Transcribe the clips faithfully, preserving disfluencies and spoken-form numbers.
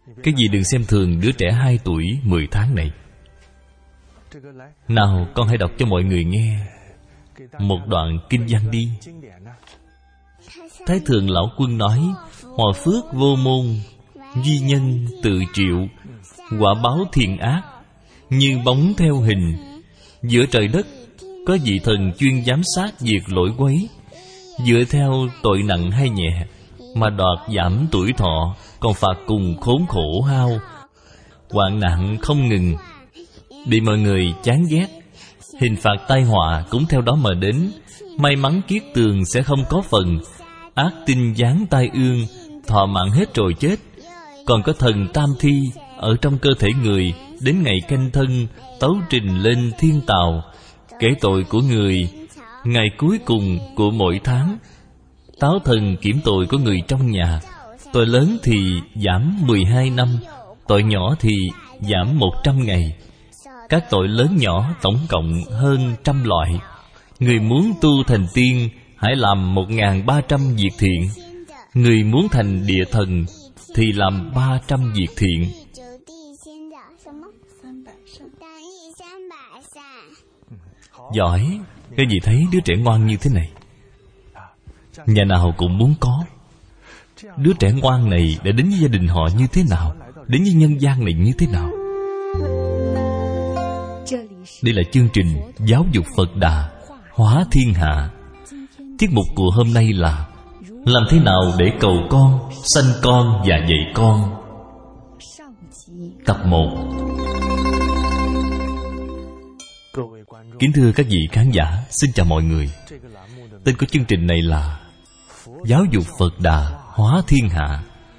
Cái gì đừng xem thường đứa trẻ hai tuổi mười tháng này. Nào con hãy đọc cho mọi người nghe một đoạn kinh văn đi. Thái Thượng Lão Quân nói: Hòa phước vô môn, duy nhân tự triệu. Quả báo thiện ác, như bóng theo hình. Giữa trời đất có vị thần chuyên giám sát việc lỗi quấy. Dựa theo tội nặng hay nhẹ mà đoạt giảm tuổi thọ, còn phạt cùng khốn khổ hao. Hoạn nạn không ngừng, bị mọi người chán ghét. Hình phạt tai họa cũng theo đó mà đến. May mắn kiết tường sẽ không có phần. Ác tinh giáng tai ương, thọ mạng hết rồi chết. Còn có thần tam thi ở trong cơ thể người, đến ngày canh thân tấu trình lên thiên tào, kể tội của người ngày cuối cùng của mỗi tháng. Táo thần kiểm tội của người trong nhà. Tội lớn thì giảm mười hai năm, tội nhỏ thì giảm một trăm ngày. Các tội lớn nhỏ tổng cộng hơn trăm loại. Người muốn tu thành tiên, hãy làm một ngàn ba trăm việc thiện. Người muốn thành địa thần thì làm ba trăm việc thiện. Giỏi. Cái gì thấy đứa trẻ ngoan như thế này, nhà nào cũng muốn có. Đứa trẻ ngoan này đã đến với gia đình họ như thế nào, đến với nhân gian này như thế nào. Đây là chương trình giáo dục Phật Đà hóa thiên hạ. Tiết mục của hôm nay là làm thế nào để cầu con, sanh con và dạy con. Tập một. Kính thưa các vị khán giả, xin chào mọi người. Tên của chương trình này là Giáo dục Phật Đà hóa thiên hạ.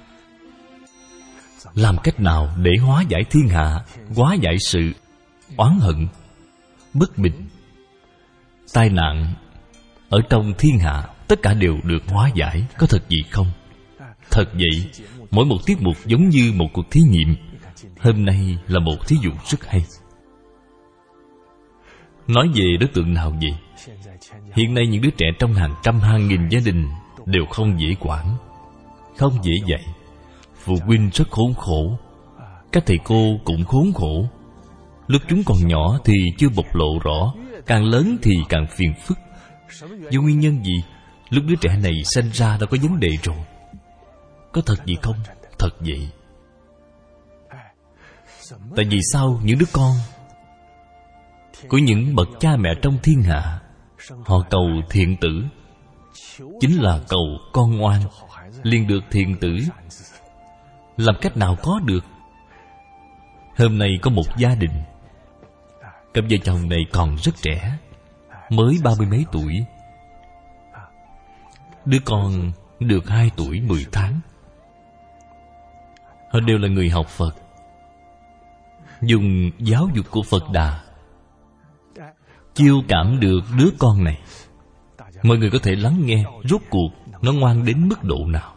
Làm cách nào để hóa giải thiên hạ, hóa giải sự oán hận, bất bình, tai nạn ở trong thiên hạ, tất cả đều được hóa giải. Có thật vậy không? Thật vậy. Mỗi một tiết mục giống như một cuộc thí nghiệm. Hôm nay là một thí dụ rất hay. Nói về đối tượng nào vậy? Hiện nay những đứa trẻ trong hàng trăm hàng nghìn gia đình đều không dễ quản, không dễ dạy. Phụ huynh rất khốn khổ, các thầy cô cũng khốn khổ. Lúc chúng còn nhỏ thì chưa bộc lộ rõ, càng lớn thì càng phiền phức. Do nguyên nhân gì? Lúc đứa trẻ này sinh ra đã có vấn đề rồi. Có thật vậy không? Thật vậy. Tại vì sao những đứa con của những bậc cha mẹ trong thiên hạ, họ cầu thiện tử, chính là cầu con ngoan, liền được thiện tử. Làm cách nào có được? Hôm nay có một gia đình, cặp vợ chồng này còn rất trẻ, mới ba mươi mấy tuổi. Đứa con được hai tuổi mười tháng. Họ đều là người học Phật, dùng giáo dục của Phật Đà chiêu cảm được đứa con này. Mọi người có thể lắng nghe rốt cuộc nó ngoan đến mức độ nào.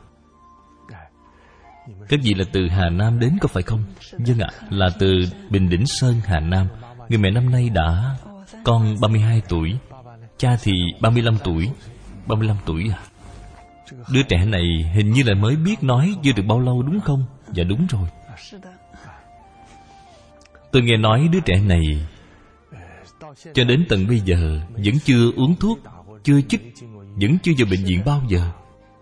Các vị là từ Hà Nam đến có phải không? Vâng ạ, là từ Bình Đỉnh Sơn, Hà Nam. Người mẹ năm nay đã con ba mươi hai tuổi, cha thì ba mươi lăm tuổi. ba mươi lăm tuổi à? Đứa trẻ này hình như là mới biết nói chưa được bao lâu đúng không? Dạ đúng rồi. Tôi nghe nói đứa trẻ này cho đến tận bây giờ vẫn chưa uống thuốc, chưa chích, vẫn chưa vào bệnh viện bao giờ.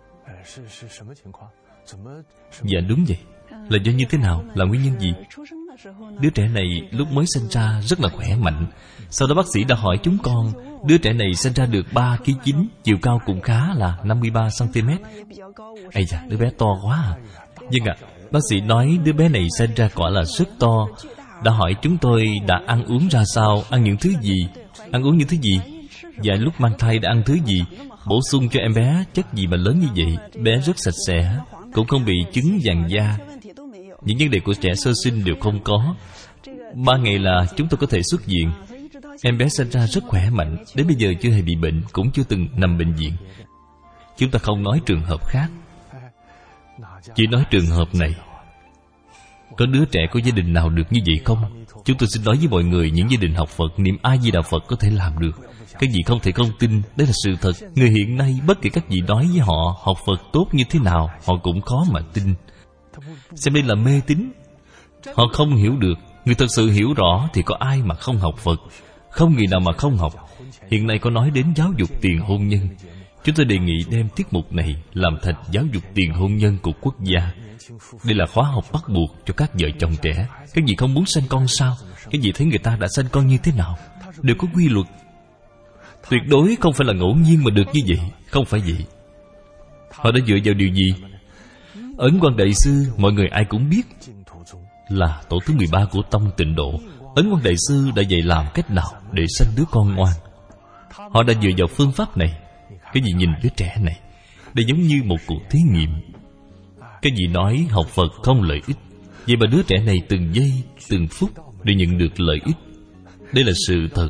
Dạ đúng vậy. Là do như thế nào? Là nguyên nhân gì? Đứa trẻ này lúc mới sinh ra rất là khỏe mạnh. Sau đó bác sĩ đã hỏi chúng con, đứa trẻ này sinh ra được ba ki lô gam chín, chiều cao cũng khá là năm mươi ba xăng ti mét. Ây da, đứa bé to quá à. Vâng ạ, bác sĩ nói đứa bé này sinh ra quả là rất to. Đã hỏi chúng tôi đã ăn uống ra sao, ăn những thứ gì, ăn uống những thứ gì, và lúc mang thai đã ăn thứ gì, bổ sung cho em bé chất gì mà lớn như vậy. Bé rất sạch sẽ, cũng không bị chứng vàng da. Những vấn đề của trẻ sơ sinh đều không có. Ba ngày là chúng tôi có thể xuất viện. Em bé sinh ra rất khỏe mạnh, đến bây giờ chưa hề bị bệnh, cũng chưa từng nằm bệnh viện. Chúng ta không nói trường hợp khác, chỉ nói trường hợp này. Có đứa trẻ của gia đình nào được như vậy không? Chúng tôi xin nói với mọi người, những gia đình học Phật, niệm A Di Đà Phật có thể làm được. Các vị không thể không tin, đây là sự thật. Người hiện nay bất kể các vị nói với họ học Phật tốt như thế nào, họ cũng khó mà tin. xem đây là mê tín. Họ không hiểu được. Người thật sự hiểu rõ thì có ai mà không học Phật? Không người nào mà không học. Hiện nay có nói đến giáo dục tiền hôn nhân. Chúng tôi đề nghị đem tiết mục này làm thành giáo dục tiền hôn nhân của quốc gia. Đây là khóa học bắt buộc cho các vợ chồng trẻ. Các vị không muốn sanh con sao? Các vị thấy người ta đã sanh con như thế nào? Đều có quy luật. Tuyệt đối không phải là ngẫu nhiên mà được như vậy. Không phải vậy. Họ đã dựa vào điều gì? Ấn Quang Đại Sư mọi người ai cũng biết là tổ thứ mười ba của tông Tịnh Độ. Ấn Quang Đại Sư đã dạy làm cách nào để sanh đứa con ngoan. Họ đã dựa vào phương pháp này. Cái gì nhìn đứa trẻ này, đây giống như một cuộc thí nghiệm. Cái gì nói học Phật không lợi ích, vậy mà đứa trẻ này từng giây, từng phút để nhận được lợi ích. Đây là sự thật.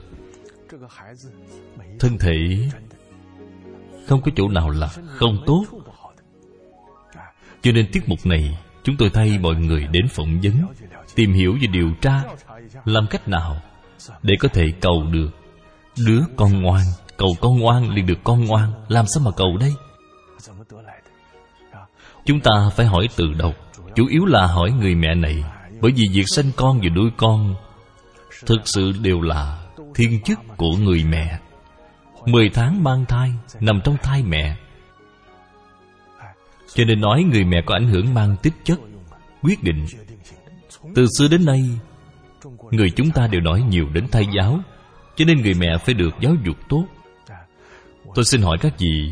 Thân thể không có chỗ nào là không tốt. Cho nên tiết mục này chúng tôi thay mọi người đến phỏng vấn, tìm hiểu và điều tra làm cách nào để có thể cầu được đứa con ngoan. Cầu con ngoan liền được con ngoan. Làm sao mà cầu đây? Chúng ta phải hỏi từ đầu. Chủ yếu là hỏi người mẹ này. Bởi vì việc sanh con và nuôi con thực sự đều là thiên chức của người mẹ. Mười tháng mang thai, nằm trong thai mẹ. Cho nên nói người mẹ có ảnh hưởng mang tích chất, quyết định. Từ xưa đến nay, người chúng ta đều nói nhiều đến thai giáo. Cho nên người mẹ phải được giáo dục tốt. Tôi xin hỏi các vị,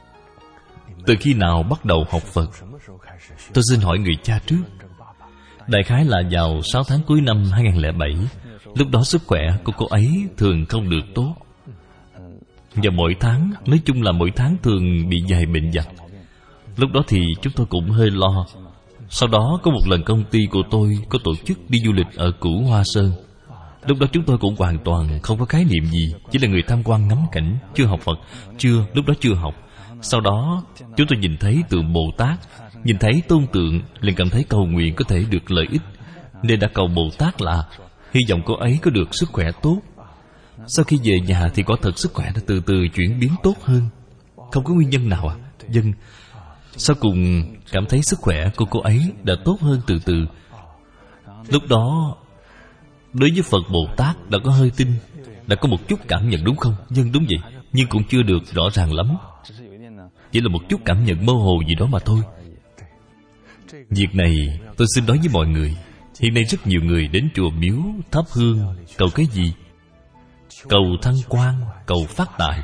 từ khi nào bắt đầu học Phật? Tôi xin hỏi người cha trước. Đại khái là vào sáu tháng cuối năm hai không không bảy. Lúc đó sức khỏe của cô ấy thường không được tốt. Và mỗi tháng, nói chung là mỗi tháng thường bị vài bệnh vặt. Lúc đó thì chúng tôi cũng hơi lo. Sau đó có một lần công ty của tôi có tổ chức đi du lịch ở Cửu Hoa Sơn. Lúc đó chúng tôi cũng hoàn toàn không có khái niệm gì, chỉ là người tham quan ngắm cảnh, chưa học Phật. Chưa, lúc đó chưa học. Sau đó chúng tôi nhìn thấy tượng Bồ Tát, nhìn thấy tôn tượng liền cảm thấy cầu nguyện có thể được lợi ích, nên đã cầu Bồ Tát là hy vọng cô ấy có được sức khỏe tốt. Sau khi về nhà thì có thật sức khỏe đã từ từ chuyển biến tốt hơn. Không có nguyên nhân nào à? Dân sau cùng cảm thấy sức khỏe của cô ấy đã tốt hơn từ từ. Lúc đó đối với Phật Bồ Tát đã có hơi tin, đã có một chút cảm nhận, đúng không? Dân đúng vậy, nhưng cũng chưa được rõ ràng lắm. Chỉ là một chút cảm nhận mơ hồ gì đó mà thôi. Việc này tôi xin nói với mọi người. Hiện nay rất nhiều người đến chùa miếu thắp hương cầu cái gì? Cầu thăng quan, cầu phát tài.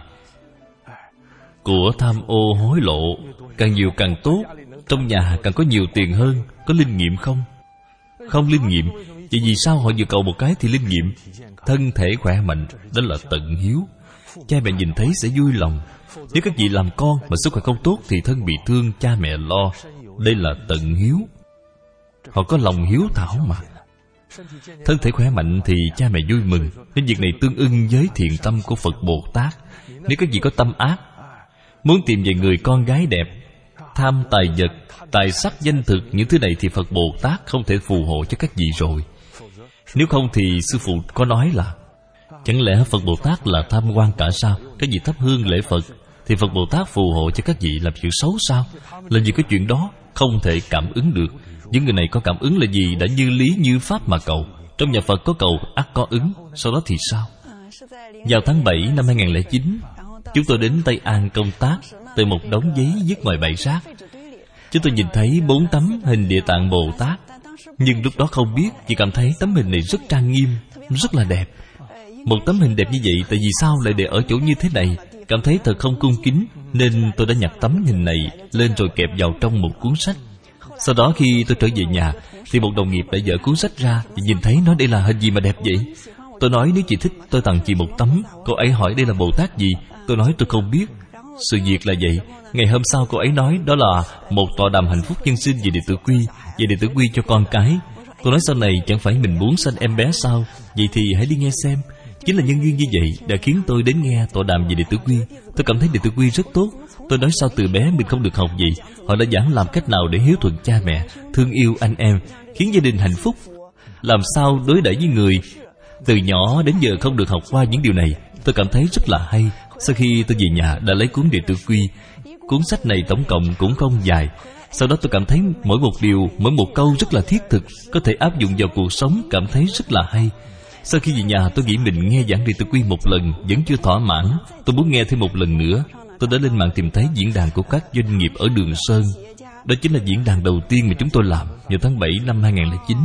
Của tham ô hối lộ càng nhiều càng tốt. Trong nhà càng có nhiều tiền hơn. Có linh nghiệm không? Không linh nghiệm. Vậy vì sao họ vừa cầu một cái thì linh nghiệm? Thân thể khỏe mạnh, đó là tận hiếu. Cha mẹ nhìn thấy sẽ vui lòng. Nếu các vị làm con mà sức khỏe không tốt thì thân bị thương, cha mẹ lo. Đây là tận hiếu. Họ có lòng hiếu thảo mà. Thân thể khỏe mạnh thì cha mẹ vui mừng. Nên việc này tương ưng với thiện tâm của Phật Bồ Tát. Nếu các vị có tâm ác, muốn tìm về người con gái đẹp, tham tài vật, tài sắc, danh thực, những thứ này thì Phật Bồ Tát không thể phù hộ cho các vị rồi. Nếu không thì sư phụ có nói là chẳng lẽ Phật Bồ Tát là tham quan cả sao? Các vị thắp hương lễ Phật thì Phật Bồ Tát phù hộ cho các vị làm chuyện xấu sao? Làm gì có chuyện đó? Không thể cảm ứng được. Những người này có cảm ứng là gì? Đã như lý như pháp mà cầu. Trong nhà Phật có cầu ắt có ứng. Sau đó thì sao? Vào tháng bảy năm hai không không chín, chúng tôi đến Tây An công tác. Từ một đống giấy vứt ngoài bãi rác, chúng tôi nhìn thấy bốn tấm hình Địa Tạng Bồ Tát. Nhưng lúc đó không biết, chỉ cảm thấy tấm hình này rất trang nghiêm, rất là đẹp. Một tấm hình đẹp như vậy, tại vì sao lại để ở chỗ như thế này? Cảm thấy thật không cung kính, nên tôi đã nhặt tấm hình này lên rồi kẹp vào trong một cuốn sách. Sau đó khi tôi trở về nhà thì một đồng nghiệp đã dở cuốn sách ra và nhìn thấy nói đây là hình gì mà đẹp vậy. Tôi nói nếu chị thích tôi tặng chị một tấm. Cô ấy hỏi đây là Bồ Tát gì? Tôi nói tôi không biết. Sự việc là vậy. Ngày hôm sau cô ấy nói đó là một tọa đàm hạnh phúc nhân sinh về đệ tử quy, về đệ tử quy cho con cái. Tôi nói sau này chẳng phải mình muốn sanh em bé sao? Vậy thì hãy đi nghe xem. Chính là nhân duyên như vậy đã khiến tôi đến nghe tọa đàm về đệ tử quy. Tôi cảm thấy đệ tử quy rất tốt. Tôi nói sao từ bé mình không được học gì. Họ đã giảng làm cách nào để hiếu thuận cha mẹ, thương yêu anh em, khiến gia đình hạnh phúc, làm sao đối đãi với người. Từ nhỏ đến giờ không được học qua những điều này. Tôi cảm thấy rất là hay. Sau khi tôi về nhà đã lấy cuốn Đệ Tử Quy. Cuốn sách này tổng cộng cũng không dài. Sau đó tôi cảm thấy mỗi một điều, mỗi một câu rất là thiết thực, có thể áp dụng vào cuộc sống, cảm thấy rất là hay. Sau khi về nhà tôi nghĩ mình nghe giảng Địa Tạng Quy một lần vẫn chưa thỏa mãn, tôi muốn nghe thêm một lần nữa. Tôi đã lên mạng tìm thấy diễn đàn của các doanh nghiệp ở Đường Sơn. Đó chính là diễn đàn đầu tiên mà chúng tôi làm vào tháng bảy năm hai nghìn không trăm lẻ chín.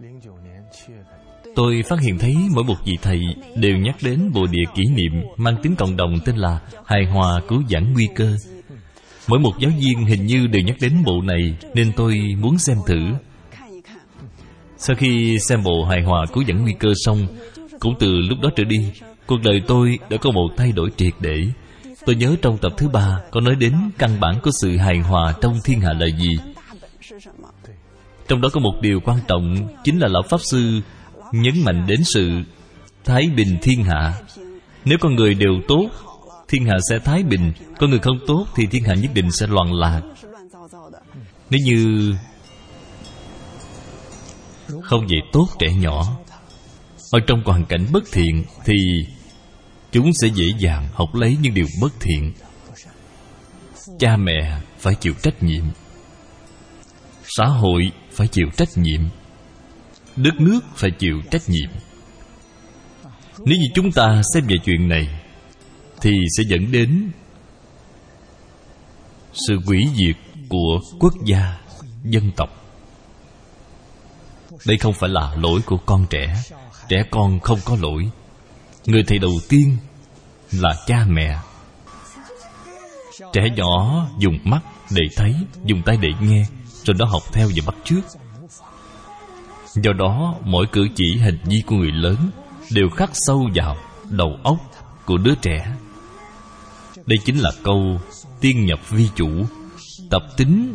Tôi phát hiện thấy mỗi một vị thầy đều nhắc đến bộ địa kỷ niệm mang tính cộng đồng tên là Hài Hòa Cứu Vãn Nguy Cơ. Mỗi một giáo viên hình như đều nhắc đến bộ này, nên tôi muốn xem thử. Sau khi xem bộ Hài Hòa Cứu Vãn Nguy Cơ xong, cũng từ lúc đó trở đi, cuộc đời tôi đã có một thay đổi triệt để. Tôi nhớ trong tập thứ ba có nói đến căn bản của sự hài hòa trong thiên hạ là gì. Trong đó có một điều quan trọng, chính là Lão Pháp Sư nhấn mạnh đến sự thái bình thiên hạ. Nếu con người đều tốt, thiên hạ sẽ thái bình. Con người không tốt thì thiên hạ nhất định sẽ loạn lạc. Nếu như không dạy tốt trẻ nhỏ ở trong hoàn cảnh bất thiện, thì chúng sẽ dễ dàng học lấy những điều bất thiện. Cha mẹ phải chịu trách nhiệm, xã hội phải chịu trách nhiệm, đất nước phải chịu trách nhiệm. Nếu như chúng ta xem về chuyện này, thì sẽ dẫn đến sự hủy diệt của quốc gia, dân tộc. Đây không phải là lỗi của con trẻ. Trẻ con không có lỗi. Người thầy đầu tiên là cha mẹ. Trẻ nhỏ dùng mắt để thấy, dùng tay để nghe, rồi nó học theo và bắt chước. Do đó, mỗi cử chỉ hành vi của người lớn đều khắc sâu vào đầu óc của đứa trẻ. Đây chính là câu tiên nhập vi chủ. Tập tính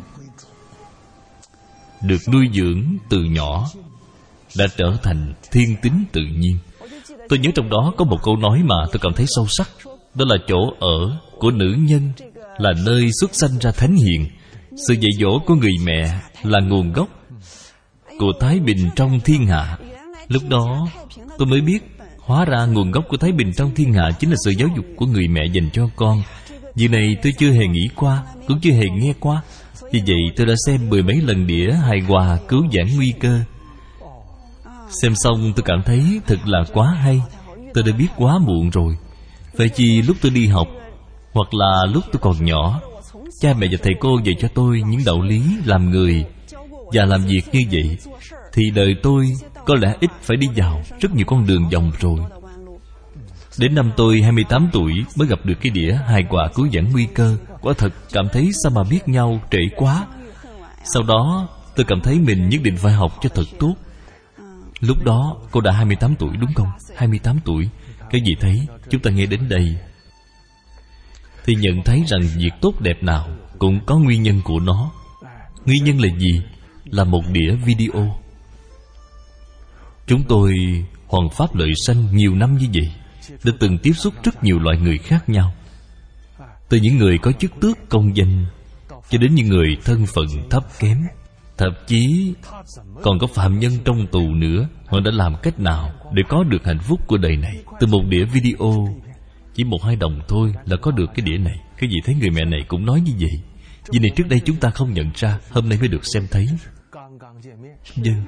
được nuôi dưỡng từ nhỏ đã trở thành thiên tính tự nhiên. Tôi nhớ trong đó có một câu nói mà tôi cảm thấy sâu sắc. Đó là chỗ ở của nữ nhân là nơi xuất sanh ra thánh hiền. Sự dạy dỗ của người mẹ là nguồn gốc của thái bình trong thiên hạ. Lúc đó tôi mới biết, hóa ra nguồn gốc của thái bình trong thiên hạ chính là sự giáo dục của người mẹ dành cho con. Việc này tôi chưa hề nghĩ qua, cũng chưa hề nghe qua. Vì vậy tôi đã xem mười mấy lần đĩa Hài Hòa Cứu Vãn Nguy Cơ. Xem xong tôi cảm thấy thật là quá hay. Tôi đã biết quá muộn rồi. Vậy chi lúc tôi đi học, hoặc là lúc tôi còn nhỏ, cha mẹ và thầy cô dạy cho tôi những đạo lý làm người và làm việc như vậy, thì đời tôi có lẽ ít phải đi vào rất nhiều con đường vòng rồi. Đến năm tôi hai mươi tám tuổi mới gặp được cái đĩa Hài Hòa Cứu Vãn Nguy Cơ. Quả thật cảm thấy sao mà biết nhau trễ quá. Sau đó tôi cảm thấy mình nhất định phải học cho thật tốt. Lúc đó cô đã hai mươi tám tuổi đúng không? hai mươi tám tuổi. Cái gì thấy chúng ta nghe đến đây thì nhận thấy rằng việc tốt đẹp nào cũng có nguyên nhân của nó. Nguyên nhân là gì? Là một đĩa video. Chúng tôi Hoàng Pháp Lợi Sanh nhiều năm như vậy đã từng tiếp xúc rất nhiều loại người khác nhau. Từ những người có chức tước công danh cho đến những người thân phận thấp kém, thậm chí còn có phạm nhân trong tù nữa. Họ đã làm cách nào để có được hạnh phúc của đời này? Từ một đĩa video chỉ một hai đồng thôi là có được cái đĩa này. Cái gì thấy người mẹ này cũng nói như vậy. Vì này trước đây chúng ta không nhận ra, hôm nay mới được xem thấy. Vâng.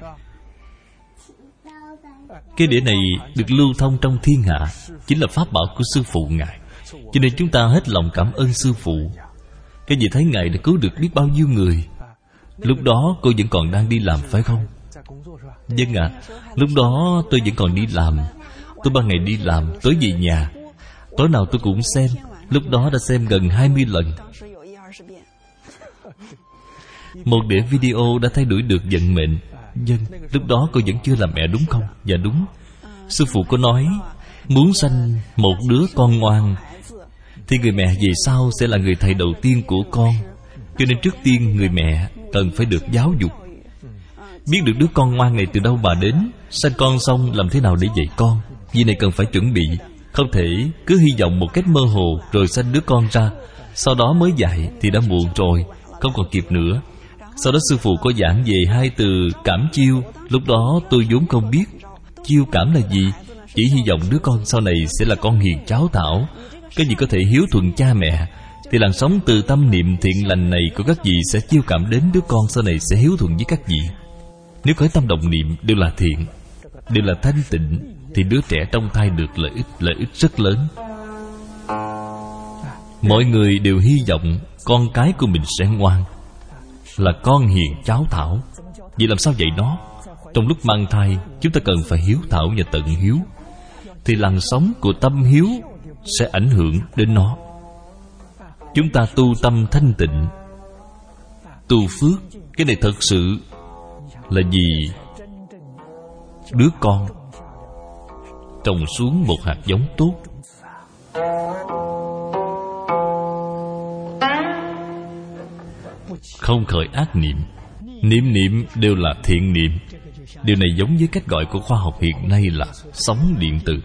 Cái đĩa này được lưu thông trong thiên hạ, chính là pháp bảo của sư phụ Ngài. Cho nên chúng ta hết lòng cảm ơn sư phụ. Cái gì thấy Ngài đã cứu được biết bao nhiêu người. Lúc đó cô vẫn còn đang đi làm phải không? Vâng ạ. À, lúc đó tôi vẫn còn đi làm. Tôi ban ngày đi làm, tối về nhà. Tối nào tôi cũng xem. Lúc đó đã xem gần hai mươi lần. Một đĩa video đã thay đổi được vận mệnh. Vâng, lúc đó cô vẫn chưa làm mẹ đúng không? Dạ đúng. Sư phụ có nói, muốn sanh một đứa con ngoan thì người mẹ về sau sẽ là người thầy đầu tiên của con. Cho nên trước tiên người mẹ cần phải được giáo dục. Biết được đứa con ngoan này từ đâu mà đến, sanh con xong làm thế nào để dạy con. Vì này cần phải chuẩn bị. Không thể cứ hy vọng một cách mơ hồ rồi sanh đứa con ra, sau đó mới dạy thì đã muộn rồi, không còn kịp nữa. Sau đó sư phụ có giảng về hai từ cảm chiêu. Lúc đó tôi vốn không biết chiêu cảm là gì, chỉ hy vọng đứa con sau này sẽ là con hiền cháu thảo, cái gì có thể hiếu thuận cha mẹ, thì làn sóng từ tâm niệm thiện lành này của các vị sẽ chiêu cảm đến đứa con sau này sẽ hiếu thuận với các vị. Nếu khởi tâm động niệm đều là thiện, đều là thanh tịnh, thì đứa trẻ trong thai được lợi ích, lợi ích rất lớn. Mọi người đều hy vọng con cái của mình sẽ ngoan, là con hiền cháu thảo. Vậy làm sao dạy nó? Trong lúc mang thai, chúng ta cần phải hiếu thảo và tận hiếu, thì làn sóng của tâm hiếu sẽ ảnh hưởng đến nó. Chúng ta tu tâm thanh tịnh, tu phước, cái này thật sự là vì đứa con trồng xuống một hạt giống tốt. Không khởi ác niệm, niệm niệm đều là thiện niệm. Điều này giống với cách gọi của khoa học hiện nay là sóng điện tử.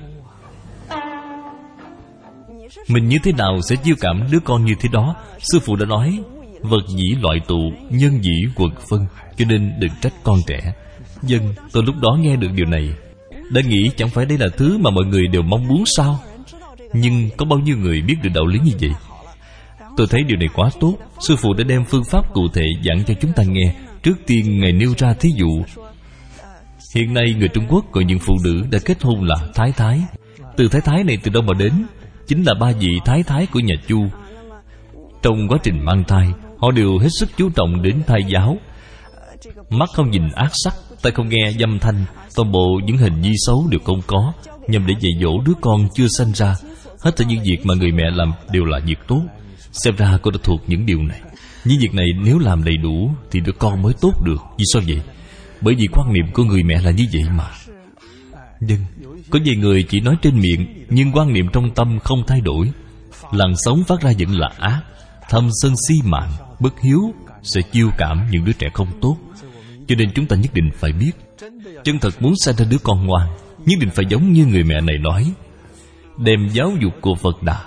Mình như thế nào sẽ chiêu cảm đứa con như thế đó? Sư phụ đã nói, vật dĩ loại tụ, nhân dĩ quần phân, cho nên đừng trách con trẻ. Dân, tôi lúc đó nghe được điều này đã nghĩ chẳng phải đây là thứ mà mọi người đều mong muốn sao? Nhưng có bao nhiêu người biết được đạo lý như vậy? Tôi thấy điều này quá tốt. Sư phụ đã đem phương pháp cụ thể giảng cho chúng ta nghe. Trước tiên Ngài nêu ra thí dụ. Hiện nay người Trung Quốc gọi những phụ nữ đã kết hôn là thái thái. Từ thái thái này từ đâu mà đến? Chính là ba vị thái thái của nhà Chu. Trong quá trình mang thai, họ đều hết sức chú trọng đến thai giáo. Mắt không nhìn ác sắc, tai không nghe dâm thanh, toàn bộ những hình nhi xấu đều không có, nhằm để dạy dỗ đứa con chưa sanh ra. Hết thảy những việc mà người mẹ làm đều là việc tốt. Xem ra cô đã thuộc những điều này. Những việc này nếu làm đầy đủ thì đứa con mới tốt được. Vì sao vậy? Bởi vì quan niệm của người mẹ là như vậy mà. Nhưng có vài người chỉ nói trên miệng, nhưng quan niệm trong tâm không thay đổi. Làn sóng phát ra vẫn là ác. Thâm sân si mạng, bất hiếu sẽ chiêu cảm những đứa trẻ không tốt. Cho nên chúng ta nhất định phải biết, chân thật muốn sinh ra đứa con ngoan, nhất định phải giống như người mẹ này nói, đem giáo dục của Phật Đà,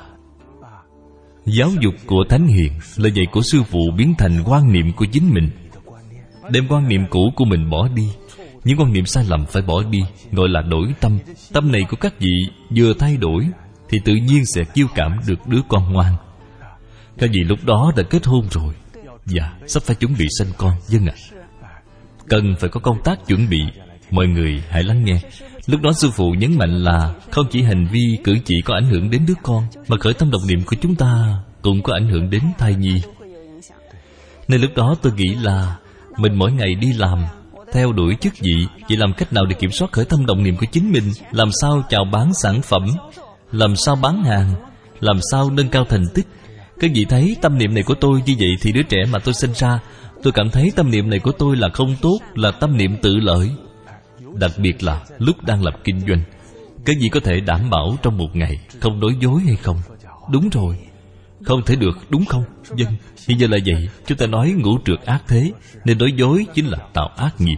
giáo dục của Thánh Hiền, lời dạy của Sư Phụ biến thành quan niệm của chính mình. Đem quan niệm cũ của mình bỏ đi, những quan niệm sai lầm phải bỏ đi, gọi là đổi tâm. Tâm này của các vị vừa thay đổi thì tự nhiên sẽ chiêu cảm được đứa con ngoan. Các vị lúc đó đã kết hôn rồi, dạ, sắp phải chuẩn bị sinh con. Vâng ạ. Cần phải có công tác chuẩn bị. Mọi người hãy lắng nghe. Lúc đó Sư Phụ nhấn mạnh là không chỉ hành vi cử chỉ có ảnh hưởng đến đứa con, mà khởi tâm động niệm của chúng ta cũng có ảnh hưởng đến thai nhi. Nên lúc đó tôi nghĩ là mình mỗi ngày đi làm, theo đuổi chức vị, vậy làm cách nào để kiểm soát khởi tâm động niệm của chính mình? Làm sao chào bán sản phẩm? Làm sao bán hàng? Làm sao nâng cao thành tích? Các vị thấy tâm niệm này của tôi như vậy thì đứa trẻ mà tôi sinh ra, tôi cảm thấy tâm niệm này của tôi là không tốt, là tâm niệm tự lợi. Đặc biệt là lúc đang làm kinh doanh, cái gì có thể đảm bảo trong một ngày không nói dối hay không? Đúng rồi, không thể được, đúng không? Vâng, hiện giờ là vậy. Chúng ta nói ngũ trược ác thế, nên nói dối chính là tạo ác nghiệp.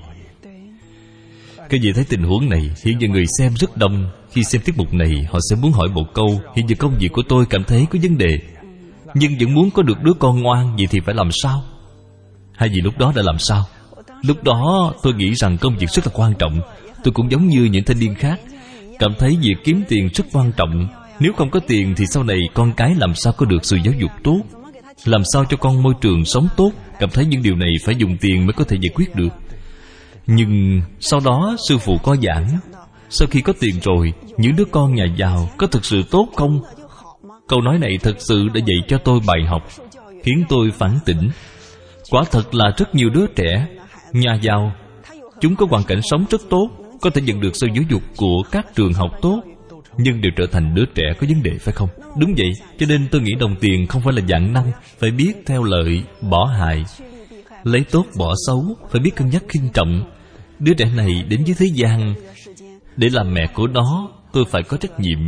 Các vị thấy tình huống này, hiện giờ người xem rất đông. Khi xem tiết mục này, họ sẽ muốn hỏi một câu: hiện giờ công việc của tôi cảm thấy có vấn đề, nhưng vẫn muốn có được đứa con ngoan, vậy thì phải làm sao? Hai vị lúc đó đã làm sao? Lúc đó tôi nghĩ rằng công việc rất là quan trọng. Tôi cũng giống như những thanh niên khác, cảm thấy việc kiếm tiền rất quan trọng. Nếu không có tiền thì sau này con cái làm sao có được sự giáo dục tốt, làm sao cho con môi trường sống tốt. Cảm thấy những điều này phải dùng tiền mới có thể giải quyết được. Nhưng sau đó Sư Phụ có giảng, sau khi có tiền rồi, những đứa con nhà giàu có thực sự tốt không? Câu nói này thật sự đã dạy cho tôi bài học, khiến tôi phản tỉnh. Quả thật là rất nhiều đứa trẻ nhà giàu, chúng có hoàn cảnh sống rất tốt, có thể nhận được sự giáo dục của các trường học tốt, nhưng đều trở thành đứa trẻ có vấn đề, phải không? Đúng vậy. Cho nên tôi nghĩ đồng tiền không phải là vạn năng, phải biết theo lợi, bỏ hại, lấy tốt bỏ xấu, phải biết cân nhắc khinh trọng. Đứa trẻ này đến với thế gian, để làm mẹ của nó, tôi phải có trách nhiệm.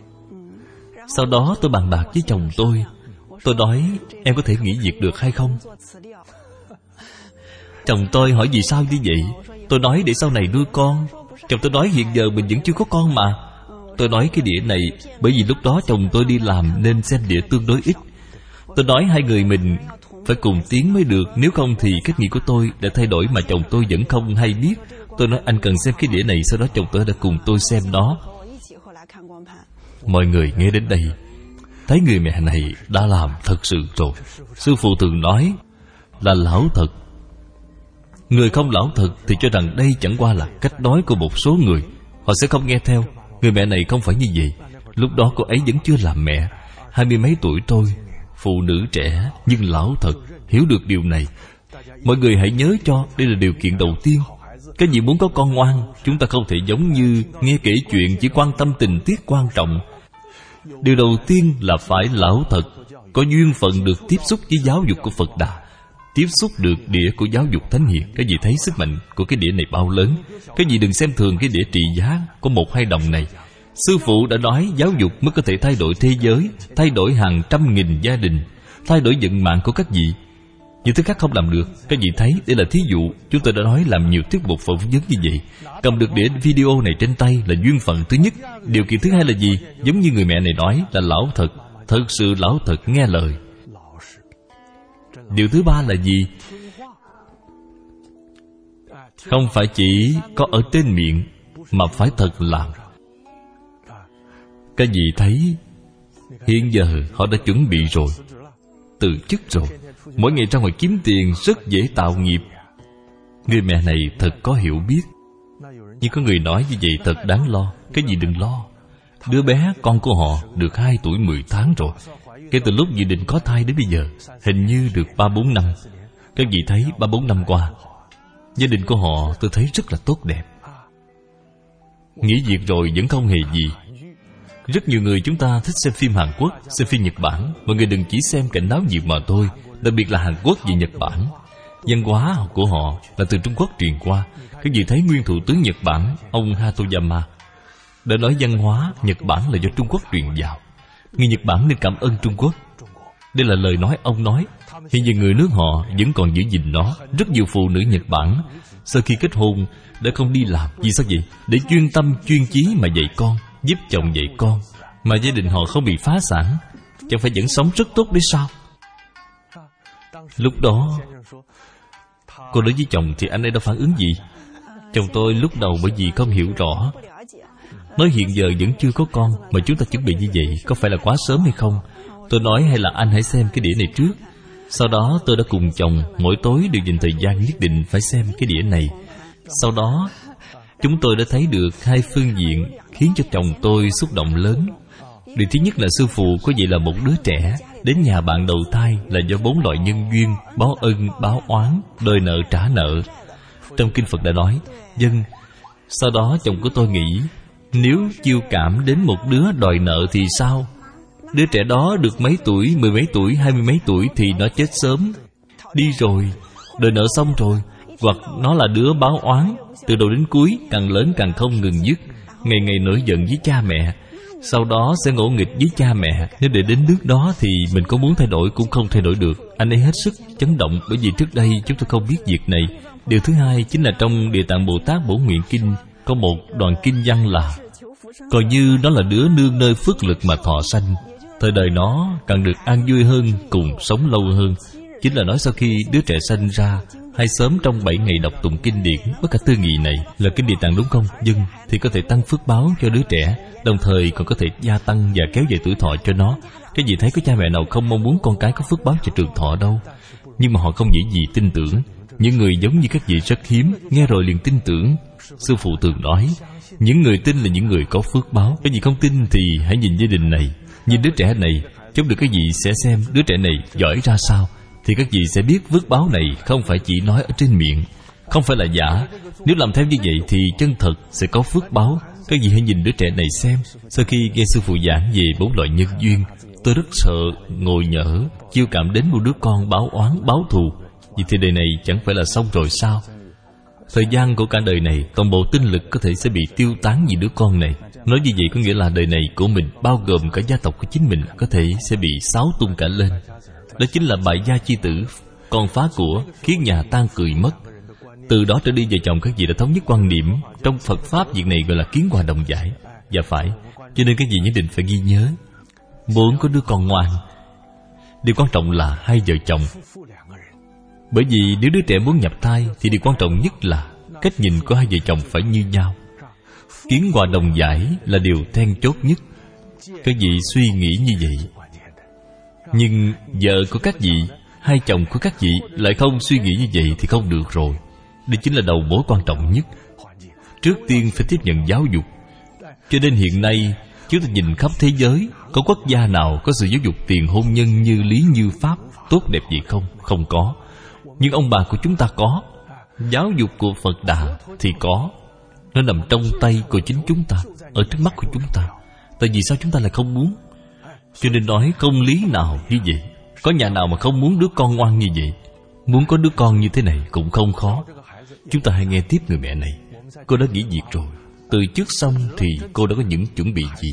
Sau đó tôi bàn bạc với chồng tôi. Tôi nói, em có thể nghỉ việc được hay không? Chồng tôi hỏi vì sao như vậy? Tôi nói để sau này nuôi con. Chồng tôi nói hiện giờ mình vẫn chưa có con mà. Tôi nói cái đĩa này bởi vì lúc đó chồng tôi đi làm nên xem đĩa tương đối ít. Tôi nói hai người mình phải cùng tiến mới được, nếu không thì cách nghĩ của tôi đã thay đổi mà chồng tôi vẫn không hay biết. Tôi nói anh cần xem cái đĩa này, sau đó chồng tôi đã cùng tôi xem nó. Mọi người nghe đến đây thấy người mẹ này đã làm thật sự rồi. Sư phụ thường nói là lão thật. Người không lão thật thì cho rằng đây chẳng qua là cách nói của một số người, họ sẽ không nghe theo. Người mẹ này không phải như vậy. Lúc đó cô ấy vẫn chưa làm mẹ, hai mươi mấy tuổi thôi, phụ nữ trẻ nhưng lão thật, hiểu được điều này. Mọi người hãy nhớ cho, đây là điều kiện đầu tiên. Cái gì muốn có con ngoan, chúng ta không thể giống như nghe kể chuyện chỉ quan tâm tình tiết quan trọng. Điều đầu tiên là phải lão thật, có duyên phận được tiếp xúc với giáo dục của Phật Đà, tiếp xúc được đĩa của giáo dục thánh hiền. Cái gì thấy sức mạnh của cái đĩa này bao lớn. Cái gì đừng xem thường cái đĩa trị giá có một hai đồng này. Sư phụ đã nói giáo dục mới có thể thay đổi thế giới, thay đổi hàng trăm nghìn gia đình, thay đổi vận mạng của các vị. Những thứ khác không làm được. Các vị thấy, đây là thí dụ. Chúng tôi đã nói làm nhiều tiết mục phỏng vấn như vậy. Cầm được đĩa video này trên tay là duyên phận thứ nhất. Điều kiện thứ hai là gì? Giống như người mẹ này nói là lão thật, thật sự lão thật nghe lời. Điều thứ ba là gì? Không phải chỉ có ở trên miệng, mà phải thật làm. Các vị thấy, hiện giờ họ đã chuẩn bị rồi, từ chức rồi, mỗi ngày ra ngoài kiếm tiền rất dễ tạo nghiệp. Người mẹ này thật có hiểu biết. Nhưng có người nói như vậy thật đáng lo. Cái gì đừng lo. Đứa bé con của họ được hai tuổi mười tháng rồi. Kể từ lúc dự định có thai đến bây giờ, hình như được ba bốn năm. Các vị thấy ba bốn năm qua, gia đình của họ tôi thấy rất là tốt đẹp. Nghỉ việc rồi vẫn không hề gì. Rất nhiều người chúng ta thích xem phim Hàn Quốc, xem phim Nhật Bản. Mọi người đừng chỉ xem cảnh náo nhiệt mà thôi. Đặc biệt là Hàn Quốc và Nhật Bản, văn hóa của họ là từ Trung Quốc truyền qua. Các vị thấy nguyên thủ tướng Nhật Bản, ông Hatoyama, đã nói văn hóa Nhật Bản là do Trung Quốc truyền vào. Người Nhật Bản nên cảm ơn Trung Quốc. Đây là lời nói ông nói. Hiện giờ người nước họ vẫn còn giữ gìn nó. Rất nhiều phụ nữ Nhật Bản sau khi kết hôn đã không đi làm. Vì sao vậy? Để chuyên tâm chuyên chí mà dạy con, giúp chồng dạy con, mà gia đình họ không bị phá sản. Chẳng phải vẫn sống rất tốt đấy sao? Lúc đó cô nói với chồng thì anh ấy đã phản ứng gì? Chồng tôi lúc đầu bởi vì không hiểu rõ, nói hiện giờ vẫn chưa có con mà chúng ta chuẩn bị như vậy có phải là quá sớm hay không? Tôi nói hay là anh hãy xem cái đĩa này trước. Sau đó tôi đã cùng chồng mỗi tối đều dành thời gian nhất định phải xem cái đĩa này. Sau đó chúng tôi đã thấy được hai phương diện khiến cho chồng tôi xúc động lớn. Điều thứ nhất là sư phụ có vậy là một đứa trẻ đến nhà bạn đầu thai là do bốn loại nhân duyên: báo ân, báo oán, đòi nợ trả nợ. Trong kinh Phật đã nói dân. Sau đó chồng của tôi nghĩ, nếu chiêu cảm đến một đứa đòi nợ thì sao? Đứa trẻ đó được mấy tuổi, mười mấy tuổi, hai mươi mấy tuổi thì nó chết sớm, đi rồi, đòi nợ xong rồi. Hoặc nó là đứa báo oán, từ đầu đến cuối càng lớn càng không ngừng dứt, ngày ngày nổi giận với cha mẹ, sau đó sẽ ngỗ nghịch với cha mẹ. Nếu để đến nước đó thì mình có muốn thay đổi cũng không thay đổi được. Anh ấy hết sức chấn động bởi vì trước đây chúng tôi không biết việc này. Điều thứ hai chính là trong Địa Tạng Bồ Tát Bổ Nguyện Kinh có một đoạn kinh văn là coi như nó là đứa nương nơi phước lực mà thọ sanh, thời đời nó càng được an vui hơn, cùng sống lâu hơn. Chính là nói sau khi đứa trẻ sanh ra hay sớm trong bảy ngày đọc tụng kinh điển bất khả tư nghị này là kinh Địa Tạng đúng không? Dân thì có thể tăng phước báo cho đứa trẻ, đồng thời còn có thể gia tăng và kéo dài tuổi thọ cho nó. Cái gì thấy có cha mẹ nào không mong muốn con cái có phước báo cho trường thọ đâu. Nhưng mà họ không dễ gì tin tưởng. Những người giống như các vị rất hiếm, nghe rồi liền tin tưởng. Sư phụ thường nói, những người tin là những người có phước báo. Cái gì không tin thì hãy nhìn gia đình này, nhìn đứa trẻ này. Chống được cái gì sẽ xem đứa trẻ này giỏi ra sao, thì các vị sẽ biết phước báo này không phải chỉ nói ở trên miệng, không phải là giả. Nếu làm theo như vậy thì chân thật sẽ có phước báo. Các vị hãy nhìn đứa trẻ này xem. Sau khi nghe sư phụ giảng về bốn loại nhân duyên, tôi rất sợ ngồi nhỡ chiêu cảm đến một đứa con báo oán báo thù. Vì thì đời này chẳng phải là xong rồi sao? Thời gian của cả đời này, toàn bộ tinh lực có thể sẽ bị tiêu tán vì đứa con này. Nói như vậy có nghĩa là đời này của mình, bao gồm cả gia tộc của chính mình, có thể sẽ bị xáo tung cả lên. Đó chính là bại gia chi tử, con phá của, khiến nhà tan cười mất. Từ đó trở đi vợ chồng các vị đã thống nhất quan điểm. Trong Phật Pháp việc này gọi là kiến hòa đồng giải. Và phải, cho nên các vị nhất định phải ghi nhớ, muốn có đứa con ngoan, điều quan trọng là hai vợ chồng. Bởi vì nếu đứa trẻ muốn nhập thai thì điều quan trọng nhất là cách nhìn của hai vợ chồng phải như nhau. Kiến hòa đồng giải là điều then chốt nhất. Các vị suy nghĩ như vậy Nhưng vợ của các vị, hai chồng của các vị lại không suy nghĩ như vậy thì không được rồi. Đây chính là đầu mối quan trọng nhất. Trước tiên phải tiếp nhận giáo dục. Cho nên hiện nay chúng ta nhìn khắp thế giới, có quốc gia nào có sự giáo dục tiền hôn nhân như lý như pháp tốt đẹp vậy không? Không có. Nhưng ông bà của chúng ta có. Giáo dục của Phật Đà thì có. Nó nằm trong tay của chính chúng ta, ở trước mắt của chúng ta. Tại vì sao chúng ta lại không muốn? Cho nên nói không lý nào như vậy. Có nhà nào mà không muốn đứa con ngoan như vậy? Muốn có đứa con như thế này cũng không khó. Chúng ta hãy nghe tiếp người mẹ này. Cô đã nghỉ việc rồi. Từ trước xong thì cô đã có những chuẩn bị gì?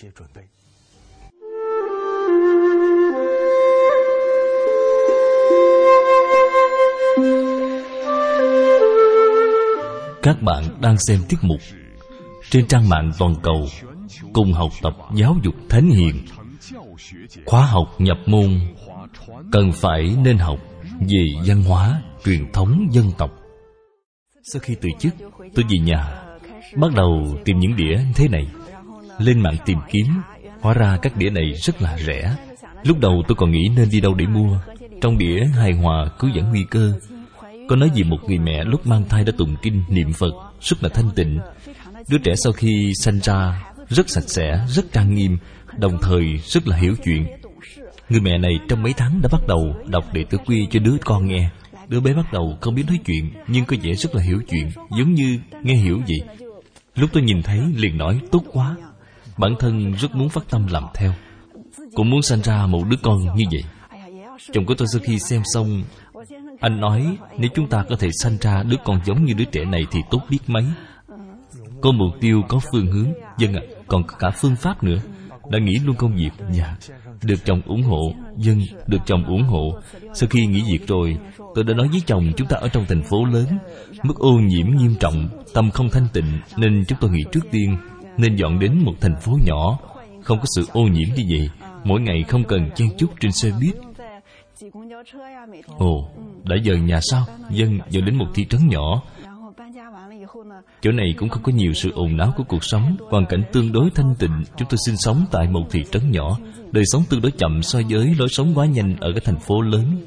Các bạn đang xem tiết mục trên trang mạng toàn cầu Cùng học tập giáo dục thánh hiền. Khóa học nhập môn cần phải nên học về văn hóa, truyền thống dân tộc. Sau khi từ chức, tôi về nhà, bắt đầu tìm những đĩa thế này. Lên mạng tìm kiếm, hóa ra các đĩa này rất là rẻ. Lúc đầu tôi còn nghĩ nên đi đâu để mua. Trong đĩa hài hòa cứu vãn nguy cơ, có nói về một người mẹ lúc mang thai đã tụng kinh niệm Phật, rất là thanh tịnh. Đứa trẻ sau khi sanh ra rất sạch sẽ, rất trang nghiêm, đồng thời rất là hiểu chuyện. Người mẹ này trong mấy tháng đã bắt đầu đọc Đệ Tử Quy cho đứa con nghe. Đứa bé bắt đầu không biết nói chuyện, nhưng có vẻ rất là hiểu chuyện, giống như nghe hiểu vậy. Lúc tôi nhìn thấy liền nói tốt quá. Bản thân rất muốn phát tâm làm theo, cũng muốn sanh ra một đứa con như vậy. Chồng của tôi sau khi xem xong, anh nói nếu chúng ta có thể sanh ra đứa con giống như đứa trẻ này thì tốt biết mấy. Có mục tiêu, có phương hướng. Dân ạ, à, còn có cả phương pháp nữa. Đã nghỉ luôn công việc. Dạ. Được chồng ủng hộ. Dân, được chồng ủng hộ. Sau khi nghỉ việc rồi, tôi đã nói với chồng chúng ta ở trong thành phố lớn, mức ô nhiễm nghiêm trọng, tâm không thanh tịnh, nên chúng tôi nghĩ trước tiên nên dọn đến một thành phố nhỏ, không có sự ô nhiễm như vậy. Mỗi ngày không cần chen chúc trên xe buýt. Ồ, đã dời nhà sao? Dân, dọn đến một thị trấn nhỏ. Chỗ này cũng không có nhiều sự ồn náo của cuộc sống, hoàn cảnh tương đối thanh tịnh. Chúng tôi sinh sống tại một thị trấn nhỏ, đời sống tương đối chậm so với lối sống quá nhanh ở các thành phố lớn.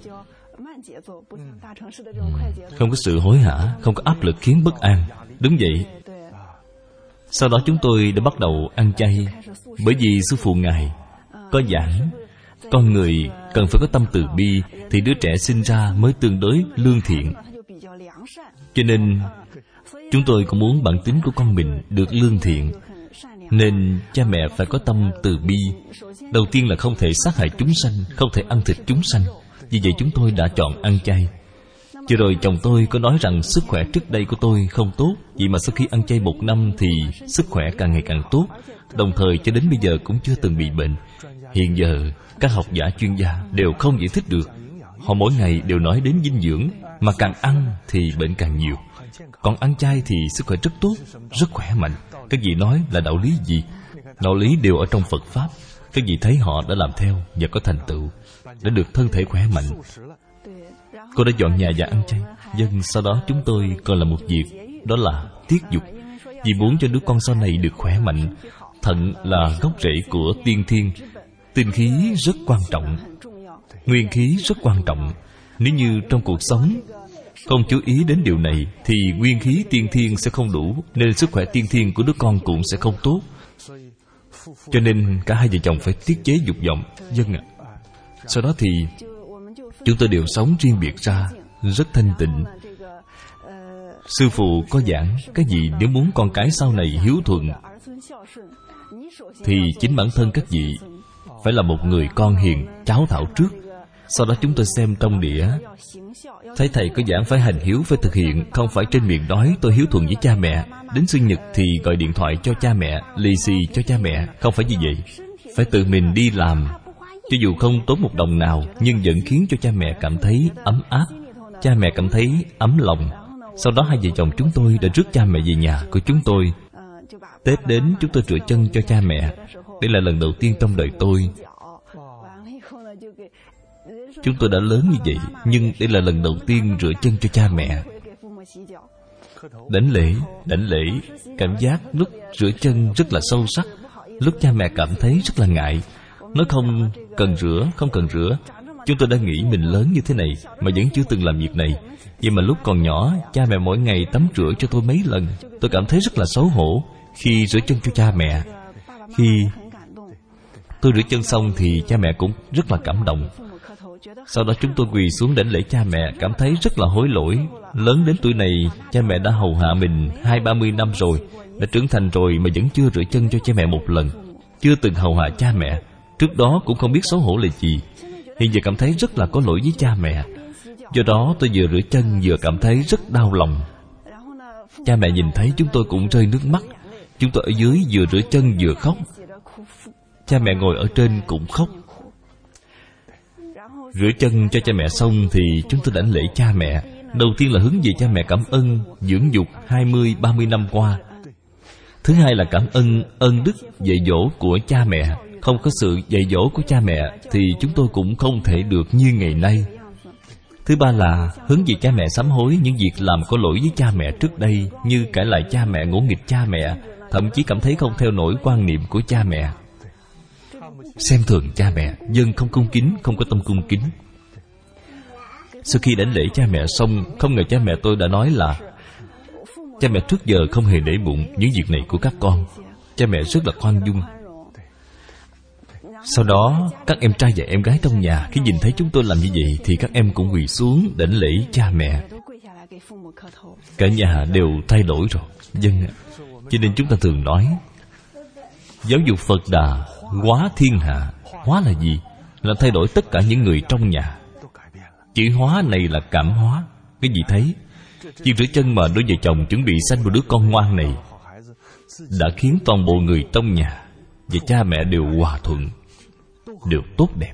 Không có sự hối hả, không có áp lực khiến bất an. Đúng vậy. Sau đó chúng tôi đã bắt đầu ăn chay, bởi vì sư phụ ngài có giảng con người cần phải có tâm từ bi thì đứa trẻ sinh ra mới tương đối lương thiện. Cho nên chúng tôi cũng muốn bản tính của con mình được lương thiện, nên cha mẹ phải có tâm từ bi. Đầu tiên là không thể sát hại chúng sanh, không thể ăn thịt chúng sanh. Vì vậy chúng tôi đã chọn ăn chay. Chưa rồi chồng tôi có nói rằng sức khỏe trước đây của tôi không tốt, vì mà sau khi ăn chay một năm thì sức khỏe càng ngày càng tốt. Đồng thời cho đến bây giờ cũng chưa từng bị bệnh. Hiện giờ các học giả chuyên gia đều không giải thích được. Họ mỗi ngày đều nói đến dinh dưỡng, mà càng ăn thì bệnh càng nhiều. Còn ăn chay thì sức khỏe rất tốt, rất khỏe mạnh. Các vị nói là đạo lý gì? Đạo lý đều ở trong Phật Pháp. Các vị thấy họ đã làm theo và có thành tựu, đã được thân thể khỏe mạnh. Cô đã dọn nhà và ăn chay. Dân, sau đó chúng tôi còn làm một việc, đó là tiết dục. Vì muốn cho đứa con sau này được khỏe mạnh. Thận là gốc rễ của tiên thiên. Tinh khí rất quan trọng, nguyên khí rất quan trọng. Nếu như trong cuộc sống không chú ý đến điều này thì nguyên khí tiên thiên sẽ không đủ, nên sức khỏe tiên thiên của đứa con cũng sẽ không tốt. Cho nên cả hai vợ chồng phải tiết chế dục vọng. Dân ạ. Sau đó thì chúng tôi đều sống riêng biệt ra, rất thanh tịnh. Sư phụ có giảng cái gì nếu muốn con cái sau này hiếu thuận thì chính bản thân các vị phải là một người con hiền, cháu thảo trước. Sau đó chúng tôi xem trong đĩa, thấy thầy có giảng phải hành hiếu, phải thực hiện, không phải trên miệng nói tôi hiếu thuận với cha mẹ, đến sinh nhật thì gọi điện thoại cho cha mẹ, lì xì cho cha mẹ. Không phải như vậy. Phải tự mình đi làm, cho dù không tốn một đồng nào, nhưng vẫn khiến cho cha mẹ cảm thấy ấm áp, cha mẹ cảm thấy ấm lòng. Sau đó hai vợ chồng chúng tôi đã rước cha mẹ về nhà của chúng tôi. Tết đến chúng tôi rửa chân cho cha mẹ. Đây là lần đầu tiên trong đời tôi. Chúng tôi đã lớn như vậy, nhưng đây là lần đầu tiên rửa chân cho cha mẹ. Đảnh lễ, đảnh lễ, cảm giác lúc rửa chân rất là sâu sắc. Lúc cha mẹ cảm thấy rất là ngại, Nó không cần rửa, không cần rửa. Chúng tôi đã nghĩ mình lớn như thế này mà vẫn chưa từng làm việc này. Vậy mà lúc còn nhỏ, cha mẹ mỗi ngày tắm rửa cho tôi mấy lần. Tôi cảm thấy rất là xấu hổ khi rửa chân cho cha mẹ. Khi tôi rửa chân xong thì cha mẹ cũng rất là cảm động. Sau đó chúng tôi quỳ xuống đảnh lễ cha mẹ, cảm thấy rất là hối lỗi. Lớn đến tuổi này, cha mẹ đã hầu hạ mình hai ba mươi năm rồi, đã trưởng thành rồi mà vẫn chưa rửa chân cho cha mẹ một lần, chưa từng hầu hạ cha mẹ. Trước đó cũng không biết xấu hổ là gì. Hiện giờ cảm thấy rất là có lỗi với cha mẹ. Do đó tôi vừa rửa chân vừa cảm thấy rất đau lòng. Cha mẹ nhìn thấy chúng tôi cũng rơi nước mắt. Chúng tôi ở dưới vừa rửa chân vừa khóc. Cha mẹ ngồi ở trên cũng khóc. Rửa chân cho cha mẹ xong thì chúng tôi đảnh lễ cha mẹ. Đầu tiên là hướng về cha mẹ cảm ơn dưỡng dục hai mươi ba mươi năm qua. Thứ hai là cảm ơn ơn đức dạy dỗ của cha mẹ. Không có sự dạy dỗ của cha mẹ thì chúng tôi cũng không thể được như ngày nay. Thứ ba là hướng về cha mẹ sám hối những việc làm có lỗi với cha mẹ trước đây, như cãi lại cha mẹ, ngỗ nghịch cha mẹ, thậm chí cảm thấy không theo nổi quan niệm của cha mẹ, xem thường cha mẹ, dân không cung kính, không có tâm cung kính. Sau khi đảnh lễ cha mẹ xong, không ngờ cha mẹ tôi đã nói là cha mẹ trước giờ không hề để bụng những việc này của các con. Cha mẹ rất là khoan dung. Sau đó, các em trai và em gái trong nhà khi nhìn thấy chúng tôi làm như vậy thì các em cũng quỳ xuống đảnh lễ cha mẹ. Cả nhà đều thay đổi rồi. Dân ạ. Cho nên chúng ta thường nói giáo dục Phật Đà hóa thiên hạ. Hóa là gì? Là thay đổi tất cả những người trong nhà. Chữ hóa này là cảm hóa. Cái gì thấy? Việc rửa chân mà đôi vợ chồng chuẩn bị sanh một đứa con ngoan này đã khiến toàn bộ người trong nhà và cha mẹ đều hòa thuận, đều tốt đẹp.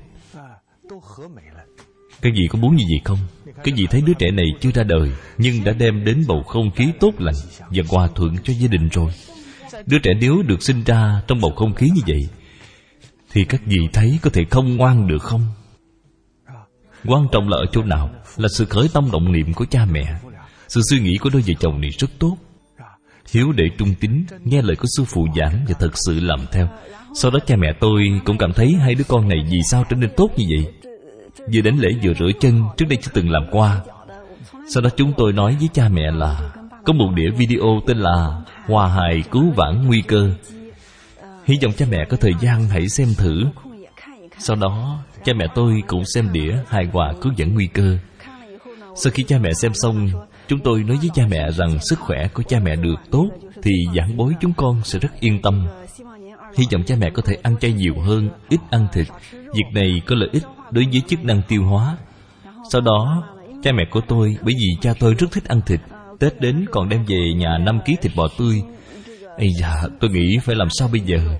Cái gì có muốn như vậy không? Cái gì thấy đứa trẻ này chưa ra đời nhưng đã đem đến bầu không khí tốt lành và hòa thuận cho gia đình rồi. Đứa trẻ nếu được sinh ra trong bầu không khí như vậy thì các vị thấy có thể không ngoan được không? Quan trọng là ở chỗ nào? Là sự khởi tâm động niệm của cha mẹ. Sự suy nghĩ của đôi vợ chồng này rất tốt, hiếu đệ trung tín, nghe lời của sư phụ giảng và thật sự làm theo. Sau đó cha mẹ tôi cũng cảm thấy hai đứa con này vì sao trở nên tốt như vậy. Vừa đến lễ vừa rửa chân, trước đây chưa từng làm qua. Sau đó chúng tôi nói với cha mẹ là có một đĩa video tên là Hòa hài cứu vãn nguy cơ. Hy vọng cha mẹ có thời gian hãy xem thử. Sau đó cha mẹ tôi cũng xem đĩa hài hòa cứu vãn nguy cơ. Sau khi cha mẹ xem xong, chúng tôi nói với cha mẹ rằng sức khỏe của cha mẹ được tốt thì giảng bối chúng con sẽ rất yên tâm. Hy vọng cha mẹ có thể ăn chay nhiều hơn, ít ăn thịt. Việc này có lợi ích đối với chức năng tiêu hóa. Sau đó cha mẹ của tôi, bởi vì cha tôi rất thích ăn thịt, Tết đến còn đem về nhà năm ký thịt bò tươi. Ây da, tôi nghĩ phải làm sao bây giờ?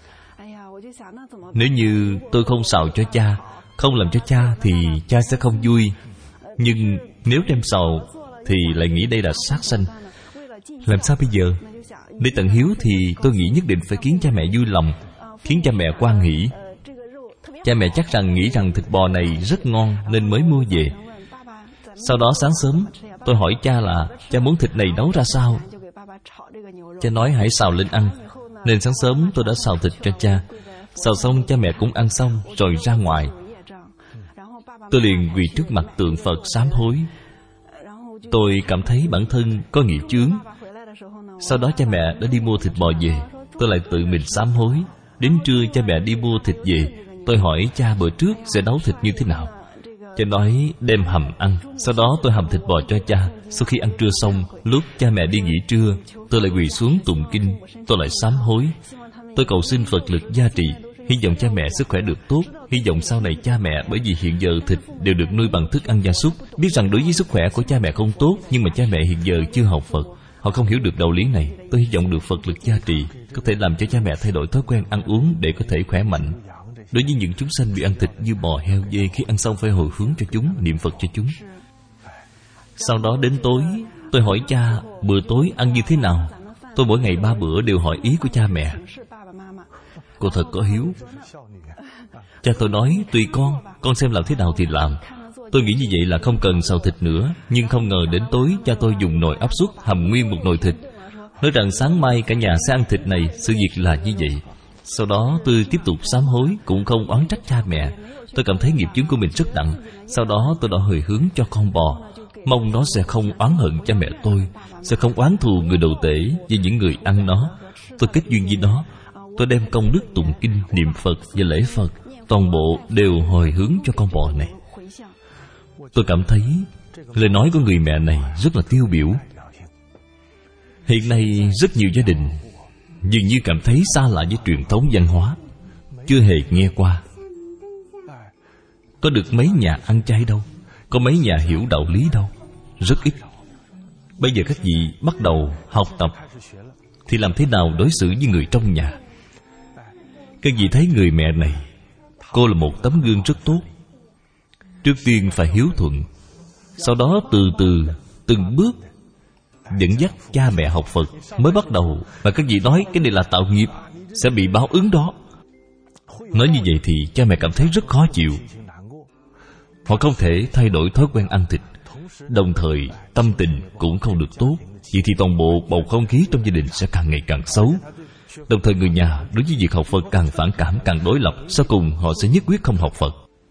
Nếu như tôi không xào cho cha, không làm cho cha thì cha sẽ không vui. Nhưng nếu đem xào thì lại nghĩ đây là sát sanh. Làm sao bây giờ? Để tận hiếu thì tôi nghĩ nhất định phải khiến cha mẹ vui lòng, khiến cha mẹ hoan hỷ. Cha mẹ chắc rằng nghĩ rằng thịt bò này rất ngon nên mới mua về. Sau đó sáng sớm tôi hỏi cha là cha muốn thịt này nấu ra sao. Cha nói hãy xào lên ăn. Nên sáng sớm tôi đã xào thịt cho cha. Xào xong cha mẹ cũng ăn xong rồi ra ngoài. Tôi liền quỳ trước mặt tượng Phật sám hối. Tôi cảm thấy bản thân có nghiệp chướng. Sau đó cha mẹ đã đi mua thịt bò về. Tôi lại tự mình sám hối. Đến trưa cha mẹ đi mua thịt về. Tôi hỏi cha bữa trước sẽ nấu thịt như thế nào. Cha nói đem hầm ăn. Sau đó tôi hầm thịt bò cho cha. Sau khi ăn trưa xong, lúc cha mẹ đi nghỉ trưa, tôi lại quỳ xuống tụng kinh. Tôi lại sám hối. Tôi cầu xin Phật lực gia trì, hy vọng cha mẹ sức khỏe được tốt. Hy vọng sau này cha mẹ, bởi vì hiện giờ thịt đều được nuôi bằng thức ăn gia súc, biết rằng đối với sức khỏe của cha mẹ không tốt. Nhưng mà cha mẹ hiện giờ chưa học Phật, họ không hiểu được đạo lý này. Tôi hy vọng được Phật lực gia trì, có thể làm cho cha mẹ thay đổi thói quen ăn uống để có thể khỏe mạnh. Đối với những chúng sanh bị ăn thịt như bò, heo, dê, khi ăn xong phải hồi hướng cho chúng, niệm Phật cho chúng. Sau đó đến tối, tôi hỏi cha bữa tối ăn như thế nào. Tôi mỗi ngày ba bữa đều hỏi ý của cha mẹ. Cô thật có hiếu. Cha tôi nói tùy con, con xem làm thế nào thì làm. Tôi nghĩ như vậy là không cần xào thịt nữa. Nhưng không ngờ đến tối cha tôi dùng nồi áp suất hầm nguyên một nồi thịt, nói rằng sáng mai cả nhà sẽ ăn thịt này. Sự việc là như vậy. Sau đó tôi tiếp tục sám hối, cũng không oán trách cha mẹ. Tôi cảm thấy nghiệp chướng của mình rất nặng. Sau đó tôi đã hồi hướng cho con bò, mong nó sẽ không oán hận cha mẹ tôi, sẽ không oán thù người đồ tể với những người ăn nó. Tôi kết duyên với nó. Tôi đem công đức tụng kinh, niệm Phật và lễ Phật toàn bộ đều hồi hướng cho con bò này. Tôi cảm thấy lời nói của người mẹ này rất là tiêu biểu. Hiện nay rất nhiều gia đình dường như cảm thấy xa lạ với truyền thống văn hóa, chưa hề nghe qua. Có được mấy nhà ăn chay đâu, có mấy nhà hiểu đạo lý đâu, rất ít. Bây giờ các vị bắt đầu học tập thì làm thế nào đối xử với người trong nhà? Các vị thấy người mẹ này, cô là một tấm gương rất tốt. Trước tiên phải hiếu thuận, sau đó từ từ, từng bước dẫn dắt cha mẹ học Phật mới bắt đầu. Mà các vị nói cái này là tạo nghiệp, sẽ bị báo ứng đó. Nói như vậy thì cha mẹ cảm thấy rất khó chịu. Họ không thể thay đổi thói quen ăn thịt, đồng thời tâm tình cũng không được tốt. Vậy thì toàn bộ bầu không khí trong gia đình sẽ càng ngày càng xấu. Đồng thời người nhà đối với việc học Phật càng phản cảm, càng đối lập. Sau cùng họ sẽ nhất quyết không học Phật.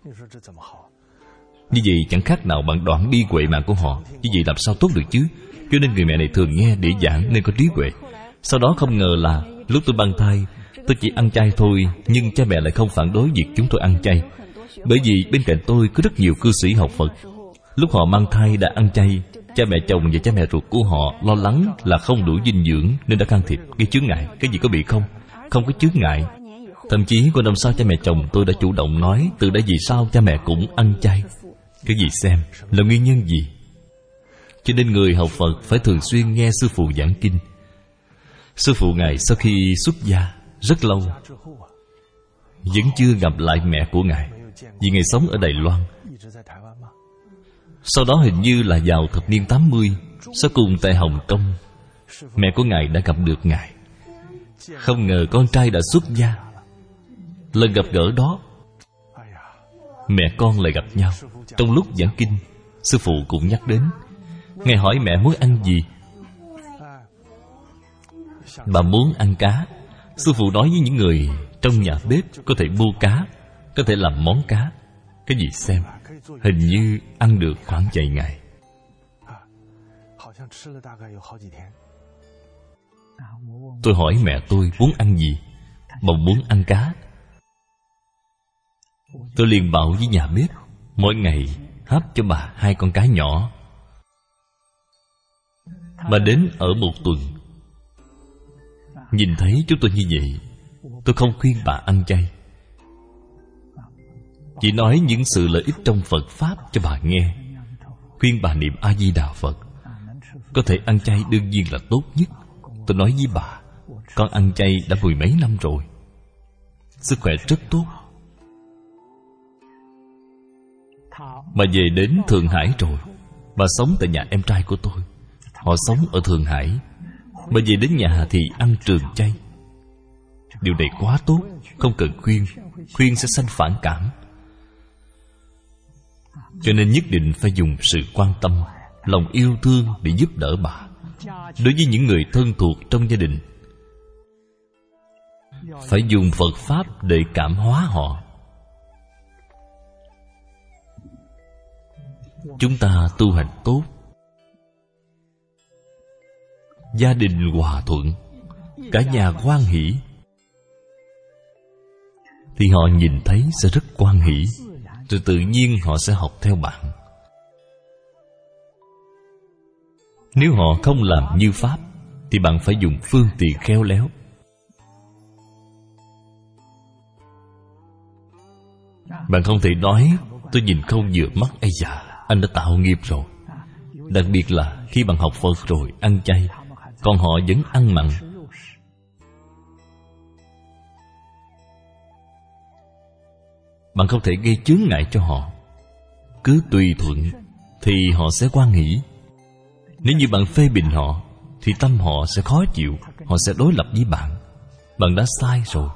Như vậy chẳng khác nào bạn đoạn đi huệ mạng của họ. Như vậy làm sao tốt được chứ? Cho nên người mẹ này thường nghe để giảng nên có trí huệ. Sau đó không ngờ là lúc tôi mang thai, tôi chỉ ăn chay thôi, nhưng cha mẹ lại không phản đối việc chúng tôi ăn chay. Bởi vì bên cạnh tôi có rất nhiều cư sĩ học Phật. Lúc họ mang thai đã ăn chay, cha mẹ chồng và cha mẹ ruột của họ lo lắng là không đủ dinh dưỡng nên đã can thiệp, gây chướng ngại. Cái gì có bị không? Không có chướng ngại. Thậm chí qua năm sau cha mẹ chồng tôi đã chủ động nói từ đây vì sao cha mẹ cũng ăn chay. Cái gì xem là nguyên nhân gì? Cho nên người học Phật phải thường xuyên nghe sư phụ giảng kinh. Sư phụ ngài sau khi xuất gia rất lâu vẫn chưa gặp lại mẹ của ngài, vì ngài sống ở Đài Loan. Sau đó hình như là vào thập niên tám mươi, sau cùng tại Hồng Kông, mẹ của ngài đã gặp được ngài. Không ngờ con trai đã xuất gia. Lần gặp gỡ đó, mẹ con lại gặp nhau. Trong lúc giảng kinh, sư phụ cũng nhắc đến. Ngài hỏi mẹ muốn ăn gì? Bà muốn ăn cá. Sư phụ nói với những người trong nhà bếp có thể mua cá, có thể làm món cá. Cái gì xem? Hình như ăn được khoảng vài ngày. Tôi hỏi mẹ tôi muốn ăn gì. Bà muốn ăn cá. Tôi liền bảo với nhà bếp mỗi ngày hấp cho bà hai con cá nhỏ. Bà đến ở một tuần. Nhìn thấy chúng tôi như vậy, tôi không khuyên bà ăn chay, chỉ nói những sự lợi ích trong Phật Pháp cho bà nghe. Khuyên bà niệm A-di-đà Phật. Có thể ăn chay đương nhiên là tốt nhất. Tôi nói với bà, con ăn chay đã mười mấy năm rồi, sức khỏe rất tốt. Bà về đến Thượng Hải rồi. Bà sống tại nhà em trai của tôi. Họ sống ở Thượng Hải. Bà về đến nhà thì ăn trường chay. Điều này quá tốt, không cần khuyên. Khuyên sẽ sanh phản cảm. Cho nên nhất định phải dùng sự quan tâm, lòng yêu thương để giúp đỡ bà. Đối với những người thân thuộc trong gia đình, phải dùng Phật Pháp để cảm hóa họ. Chúng ta tu hành tốt, gia đình hòa thuận, cả nhà hoan hỷ, thì họ nhìn thấy sẽ rất hoan hỷ, rồi tự nhiên họ sẽ học theo bạn. Nếu họ không làm như Pháp thì bạn phải dùng phương tiện khéo léo. Bạn không thể nói tôi nhìn không vừa mắt, ây da, anh đã tạo nghiệp rồi. Đặc biệt là khi bạn học Phật rồi ăn chay, còn họ vẫn ăn mặn. Bạn không thể gây chướng ngại cho họ. Cứ tùy thuận thì họ sẽ hoan hỷ. Nếu như bạn phê bình họ thì tâm họ sẽ khó chịu, họ sẽ đối lập với bạn. Bạn đã sai rồi.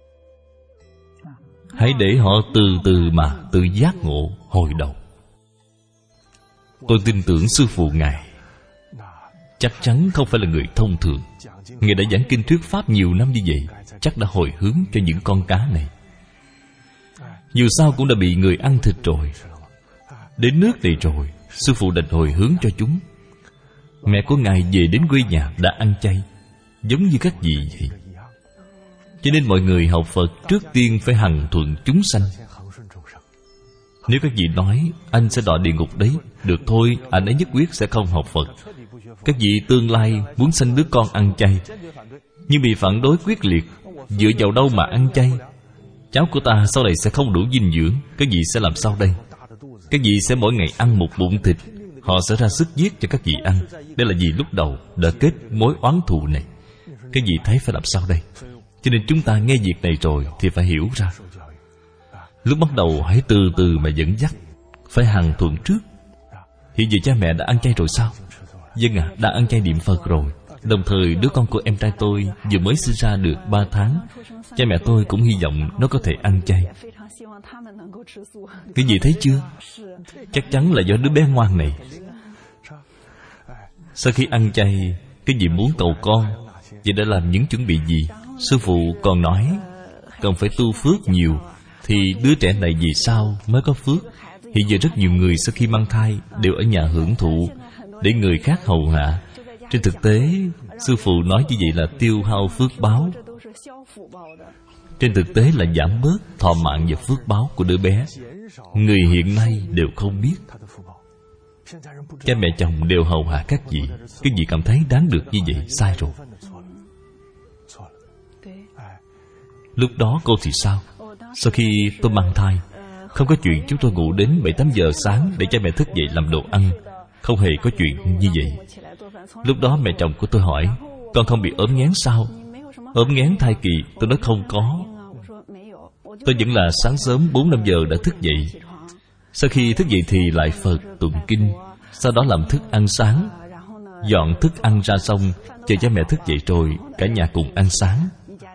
Hãy để họ từ từ mà tự giác ngộ hồi đầu. Tôi tin tưởng sư phụ ngài chắc chắn không phải là người thông thường. Ngài đã giảng kinh thuyết pháp nhiều năm như vậy, chắc đã hồi hướng cho những con cá này. Dù sao cũng đã bị người ăn thịt rồi, đến nước này rồi, sư phụ đành hồi hướng cho chúng. Mẹ của Ngài về đến quê nhà đã ăn chay, giống như các vị vậy. Cho nên mọi người học Phật trước tiên phải hằng thuận chúng sanh. Nếu các vị nói anh sẽ đọa địa ngục đấy, được thôi, anh ấy nhất quyết sẽ không học Phật. Các vị tương lai muốn sanh đứa con ăn chay, nhưng bị phản đối quyết liệt, dựa vào đâu mà ăn chay? Cháu của ta sau này sẽ không đủ dinh dưỡng, các vị sẽ làm sao đây? Các vị sẽ mỗi ngày ăn một bụng thịt, họ sẽ ra sức giết cho các vị ăn. Đây là vì lúc đầu đã kết mối oán thù này. Các vị thấy phải làm sao đây? Cho nên chúng ta nghe việc này rồi thì phải hiểu ra. Lúc bắt đầu hãy từ từ mà dẫn dắt, phải hằng thuận trước. Hiện giờ cha mẹ đã ăn chay rồi sao? Vâng ạ, à, đã ăn chay niệm Phật rồi. Đồng thời đứa con của em trai tôi vừa mới sinh ra được ba tháng. Cha mẹ tôi cũng hy vọng nó có thể ăn chay. Cái gì thấy chưa? Chắc chắn là do đứa bé ngoan này. Sau khi ăn chay, cái gì muốn cầu con, vậy đã làm những chuẩn bị gì? Sư phụ còn nói cần phải tu phước nhiều, thì đứa trẻ này vì sao mới có phước? Hiện giờ rất nhiều người sau khi mang thai đều ở nhà hưởng thụ, để người khác hầu hạ. Trên thực tế, sư phụ nói như vậy là tiêu hao phước báo. Trên thực tế là giảm bớt thọ mạng và phước báo của đứa bé. Người hiện nay đều không biết. Cha mẹ chồng đều hầu hạ các vị. Cái gì cảm thấy đáng được như vậy sai rồi. Lúc đó cô thì sao? Sau khi tôi mang thai, không có chuyện chúng tôi ngủ đến bảy tám giờ sáng để cha mẹ thức dậy làm đồ ăn. Không hề có chuyện như vậy. Lúc đó mẹ chồng của tôi hỏi, con không bị ốm nghén sao? Ốm nghén thai kỳ? Tôi nói không có. Tôi vẫn là sáng sớm bốn năm giờ đã thức dậy. Sau khi thức dậy thì lại Phật tụng kinh, sau đó làm thức ăn sáng, dọn thức ăn ra xong, chờ cha mẹ thức dậy rồi cả nhà cùng ăn sáng.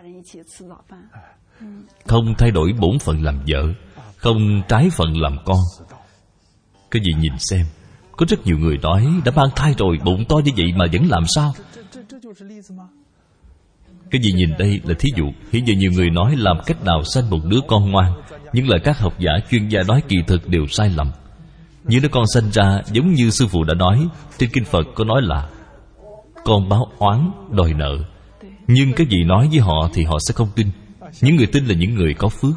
Không thay đổi bổn phận làm vợ, không trái phận làm con. Cái gì nhìn xem, có rất nhiều người nói đã mang thai rồi, bụng to như vậy mà vẫn làm sao? Cái gì nhìn đây là thí dụ. Hiện giờ nhiều người nói làm cách nào sanh một đứa con ngoan, nhưng lời các học giả chuyên gia nói kỳ thực đều sai lầm. Những đứa con sanh ra giống như sư phụ đã nói, trên kinh Phật có nói là con báo oán đòi nợ. Nhưng cái gì nói với họ thì họ sẽ không tin. Những người tin là những người có phước.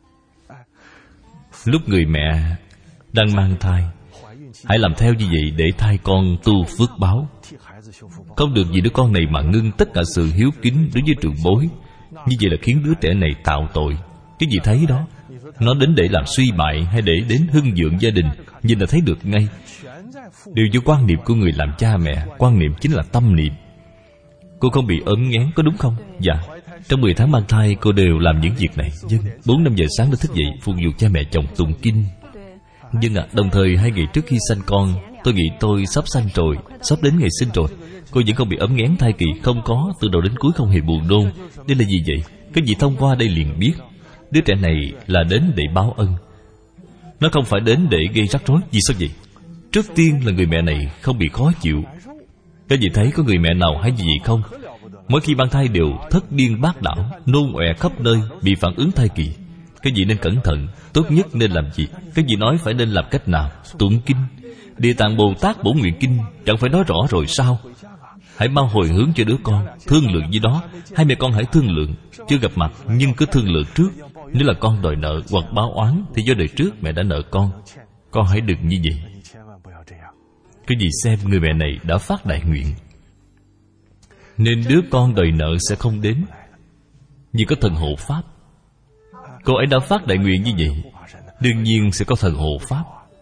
Lúc người mẹ đang mang thai, hãy làm theo như vậy để thai con tu phước báo. Không được vì đứa con này mà ngưng tất cả sự hiếu kính đối với trưởng bối. Như vậy là khiến đứa trẻ này tạo tội. Cái gì thấy đó, nó đến để làm suy bại hay để đến hưng dưỡng gia đình, nhìn là thấy được ngay. Điều do quan niệm của người làm cha mẹ. Quan niệm chính là tâm niệm. Cô không bị ốm nghén có đúng không? Dạ. Trong mười tháng mang thai cô đều làm những việc này. Vâng. Bốn năm giờ sáng đã thức dậy phục vụ cha mẹ chồng tụng kinh. Nhưng à, đồng thời hai ngày trước khi sanh con, tôi nghĩ tôi sắp sanh rồi, sắp đến ngày sinh rồi. Cô vẫn không bị ốm nghén thai kỳ. Không có, từ đầu đến cuối không hề buồn nôn. Đây là gì vậy? Cái gì thông qua đây liền biết đứa trẻ này là đến để báo ân. Nó không phải đến để gây rắc rối. Vì sao vậy? Trước tiên là người mẹ này không bị khó chịu. Các vị thấy có người mẹ nào hay gì vậy không? Mỗi khi mang thai đều thất điên bát đảo, nôn ọe khắp nơi, bị phản ứng thai kỳ. Các vị nên cẩn thận. Tốt nhất nên làm gì? Các vị nói phải nên làm cách nào? Tụng kinh Địa Tạng Bồ Tát Bổn Nguyện Kinh. Chẳng phải nói rõ rồi sao? Hãy mau hồi hướng cho đứa con, thương lượng với đó. Hai mẹ con hãy thương lượng. Chưa gặp mặt nhưng cứ thương lượng trước. Nếu là con đòi nợ hoặc báo oán thì do đời trước mẹ đã nợ con. Con hãy đừng như vậy. Cái gì xem người mẹ này đã phát đại nguyện, nên đứa con đòi nợ sẽ không đến. Vì có thần hộ pháp. Cô ấy đã phát đại nguyện như vậy, đương nhiên sẽ có thần hộ pháp.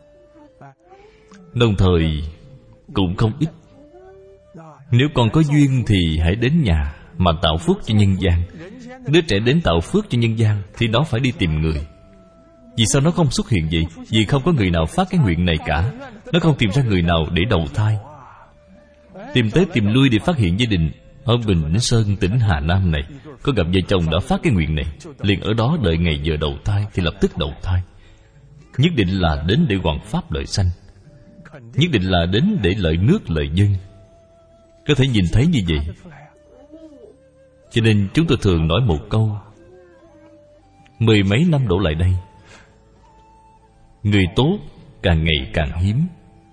Đồng thời cũng không ít. Nếu con có duyên thì hãy đến nhà mà tạo phước cho nhân gian. Đứa trẻ đến tạo phước cho nhân gian thì nó phải đi tìm người. Vì sao nó không xuất hiện vậy? Vì không có người nào phát cái nguyện này cả. Nó không tìm ra người nào để đầu thai. Tìm tới tìm lui để phát hiện gia đình. Ở Bình Sơn, tỉnh Hà Nam này, có gặp vợ chồng đã phát cái nguyện này, liền ở đó đợi ngày giờ đầu thai thì lập tức đầu thai. Nhất định là đến để hoằng pháp lợi sanh, nhất định là đến để lợi nước lợi dân. có thể nhìn thấy như vậy. Cho nên chúng tôi thường nói một câu: mười mấy năm đổ lại đây, người tốt càng ngày càng hiếm,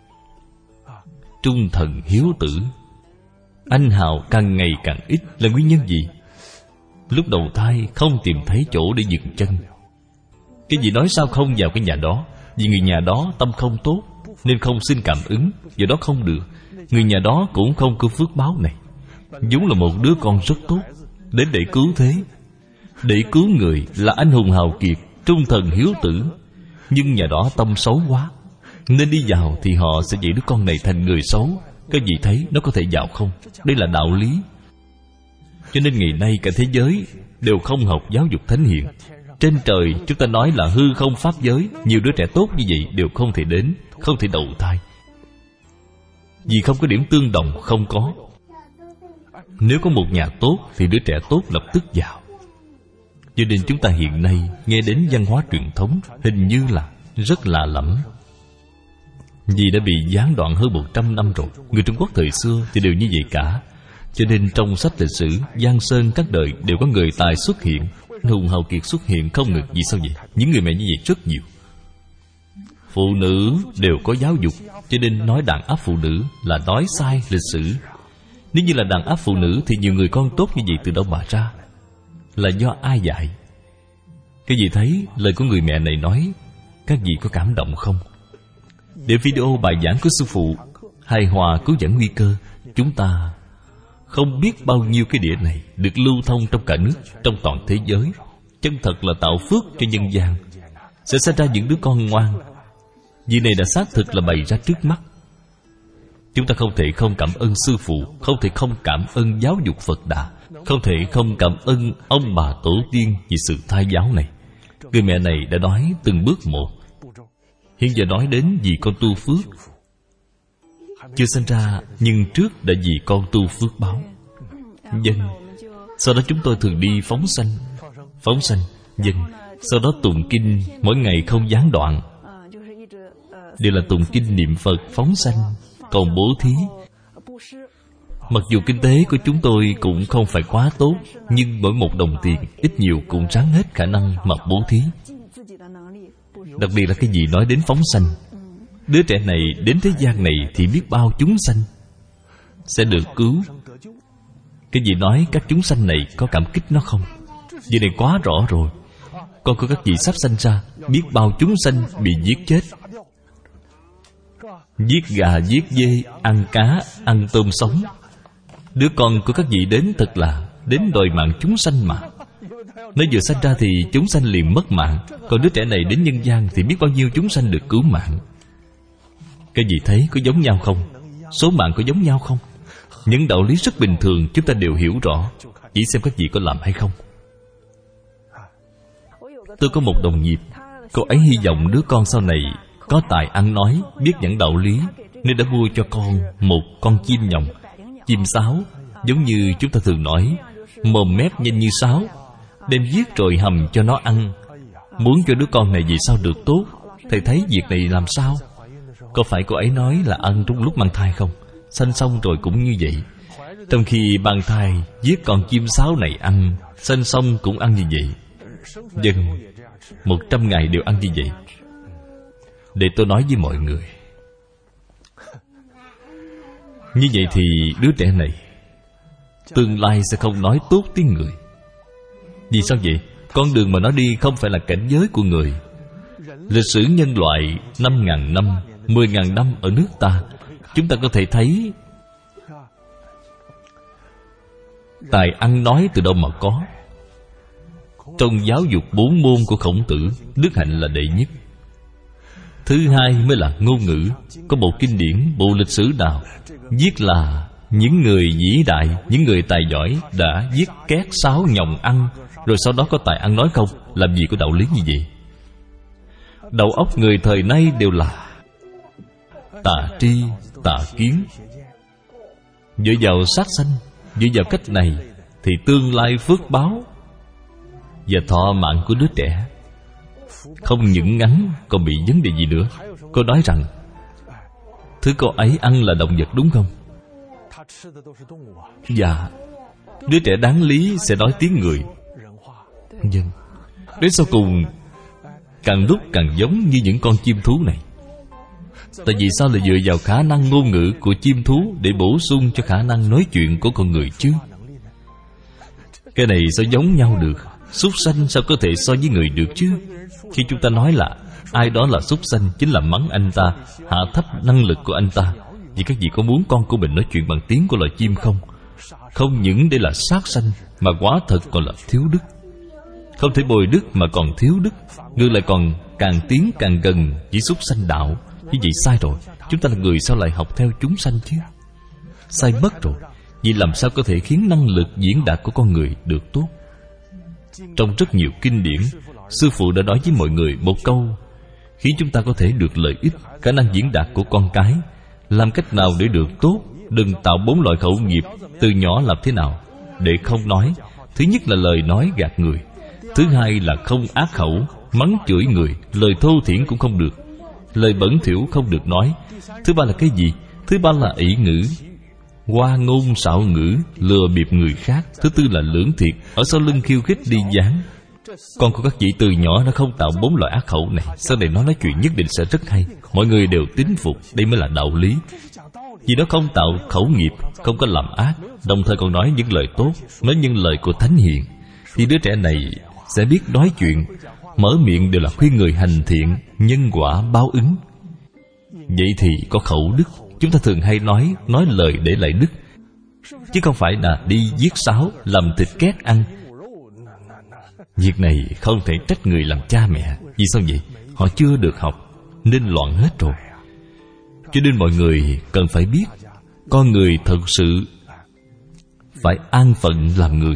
trung thần hiếu tử, anh hào càng ngày càng ít. Là nguyên nhân gì? Lúc đầu thai không tìm thấy chỗ để dừng chân. Cái gì nói sao không vào cái nhà đó? Vì người nhà đó tâm không tốt, nên không xin cảm ứng, do đó không được. Người nhà đó cũng không có phước báo này. vốn là một đứa con rất tốt, đến để cứu thế, để cứu người, là anh hùng hào kiệt, trung thần hiếu tử. Nhưng nhà đó tâm xấu quá, nên đi vào thì họ sẽ dạy đứa con này thành người xấu. Các vị thấy nó có thể vào không? Đây là đạo lý. Cho nên ngày nay cả thế giới đều không học giáo dục thánh hiền. Trên trời chúng ta nói là hư không pháp giới, nhiều đứa trẻ tốt như vậy đều không thể đến, không thể đầu thai, vì không có điểm tương đồng. Không có. Nếu có một nhà tốt thì đứa trẻ tốt lập tức vào. Cho nên chúng ta hiện nay nghe đến văn hóa truyền thống hình như là rất lạ lẫm, vì đã bị gián đoạn hơn một trăm năm rồi. Người Trung Quốc thời xưa thì đều như vậy cả. Cho nên trong sách lịch sử Giang Sơn các đời đều có người tài xuất hiện, hùng hào kiệt xuất hiện không ngừng. Vì sao vậy? Những người mẹ như vậy rất nhiều. Phụ nữ đều có giáo dục, cho nên nói đàn áp phụ nữ là nói sai lịch sử. Nếu như là đàn áp phụ nữ thì nhiều người con tốt như vậy từ đâu mà ra? Là do ai dạy? Cái gì thấy lời của người mẹ này nói, các vị có cảm động không? Để video bài giảng của sư phụ hài hòa cứu vãn nguy cơ, chúng ta không biết bao nhiêu cái đĩa này được lưu thông trong cả nước, trong toàn thế giới. Chân thật là tạo phước cho nhân gian, sẽ sinh ra những đứa con ngoan. Vì này đã xác thực là bày ra trước mắt. Chúng ta không thể không cảm ơn sư phụ, không thể không cảm ơn giáo dục Phật Đà, không thể không cảm ơn ông bà tổ tiên vì sự thai giáo này. Người mẹ này đã nói từng bước một. Hiện giờ nói đến vì con tu phước, chưa sinh ra nhưng trước đã vì con tu phước báo. Dân. Sau đó chúng tôi thường đi phóng sanh. Phóng sanh. Dân. Sau đó tụng kinh mỗi ngày không gián đoạn, đều là tụng kinh niệm Phật phóng sanh, còn bố thí. Mặc dù kinh tế của chúng tôi cũng không phải quá tốt, nhưng mỗi một đồng tiền ít nhiều cũng ráng hết khả năng mà bố thí. Đặc biệt là cái gì nói đến phóng sanh, đứa trẻ này đến thế gian này thì biết bao chúng sanh sẽ được cứu. Cái gì nói các chúng sanh này có cảm kích nó không? Vì này quá rõ rồi. Con của các vị sắp sanh ra, biết bao chúng sanh bị giết chết, giết gà, giết dê, ăn cá, ăn tôm sống. Đứa con của các vị đến thật là đến đòi mạng chúng sanh mà. Nó vừa sanh ra thì chúng sanh liền mất mạng, còn đứa trẻ này đến nhân gian thì biết bao nhiêu chúng sanh được cứu mạng. Cái gì thấy có giống nhau không? Số mạng có giống nhau không? Những đạo lý rất bình thường chúng ta đều hiểu rõ, chỉ xem các vị có làm hay không. Tôi có một đồng nghiệp, cô ấy hy vọng đứa con sau này có tài ăn nói, biết giảng đạo lý, nên đã mua cho con một con chim nhộng, chim sáo, giống như chúng ta thường nói, mồm mép nhanh như sáo, đem giết rồi hầm cho nó ăn. Muốn cho đứa con này vì sao được tốt? Thầy thấy việc này làm sao? Có phải cô ấy nói là ăn trong lúc mang thai không? Sanh xong rồi cũng như vậy. Trong khi mang thai, giết con chim sáo này ăn, sanh xong cũng ăn như vậy. Dân, một trăm ngày đều ăn như vậy. Để tôi nói với mọi người, như vậy thì đứa trẻ này tương lai sẽ không nói tốt tiếng người. Vì sao vậy? Con đường mà nó đi không phải là cảnh giới của người. Lịch sử nhân loại năm ngàn năm, mười ngàn năm ở nước ta, chúng ta có thể thấy tài ăn nói từ đâu mà có. Trong giáo dục bốn môn của Khổng Tử, đức hạnh là đệ nhất. Thứ hai mới là ngôn ngữ. Có bộ kinh điển, bộ lịch sử nào viết là những người vĩ đại, những người tài giỏi đã giết két sáo nhộng ăn, rồi sau đó có tài ăn nói không? Làm gì có đạo lý như vậy? Đầu óc người thời nay đều là tà tri, tà kiến. Dựa vào sát sanh, dựa vào cách này thì tương lai phước báo và thọ mạng của đứa trẻ không những ngắn, còn bị vấn đề gì nữa. Cô nói rằng thứ cô ấy ăn là động vật đúng không? Dạ, đứa trẻ đáng lý sẽ nói tiếng người. Nhưng đến sau cùng càng lúc càng giống như những con chim thú này. Tại vì sao lại dựa vào khả năng ngôn ngữ của chim thú để bổ sung cho khả năng nói chuyện của con người chứ? Cái này sao giống nhau được? Súc sanh sao có thể so với người được chứ? Khi chúng ta nói là ai đó là súc sanh, chính là mắng anh ta, hạ thấp năng lực của anh ta. Vì các vị có muốn con của mình nói chuyện bằng tiếng của loài chim không? Không những để là sát sanh, mà quả thật còn là thiếu đức. Không thể bồi đức mà còn thiếu đức, ngược lại còn càng tiến càng gần chỉ súc sanh đạo. Như vậy sai rồi. Chúng ta là người sao lại học theo chúng sanh chứ? Sai mất rồi. Vì làm sao có thể khiến năng lực diễn đạt của con người được tốt? Trong rất nhiều kinh điển, sư phụ đã nói với mọi người một câu khiến chúng ta có thể được lợi ích. Khả năng diễn đạt của con cái, làm cách nào để được tốt? Đừng tạo bốn loại khẩu nghiệp. Từ nhỏ làm thế nào để không nói? Thứ nhất là lời nói gạt người. Thứ hai là không ác khẩu, mắng chửi người. Lời thô thiển cũng không được, lời bẩn thỉu không được nói. Thứ ba là cái gì? Thứ ba là ỷ ngữ, hoa ngôn xạo ngữ, lừa bịp người khác. Thứ tư là lưỡng thiệt, ở sau lưng khiêu khích đi gián. Con của các vị từ nhỏ nó không tạo bốn loại ác khẩu này, sau này nó nói chuyện nhất định sẽ rất hay. Mọi người đều tín phục. Đây mới là đạo lý. Vì nó không tạo khẩu nghiệp, không có làm ác, đồng thời còn nói những lời tốt, nói những lời của thánh hiền, thì đứa trẻ này sẽ biết nói chuyện. Mở miệng đều là khuyên người hành thiện, nhân quả báo ứng. Vậy thì có khẩu đức. Chúng ta thường hay nói Nói lời để lại đức, chứ không phải là đi giết sáo, làm thịt két ăn. Việc này không thể trách người làm cha mẹ. Vì sao vậy? Họ chưa được học nên loạn hết rồi. Cho nên mọi người cần phải biết, con người thật sự phải an phận làm người.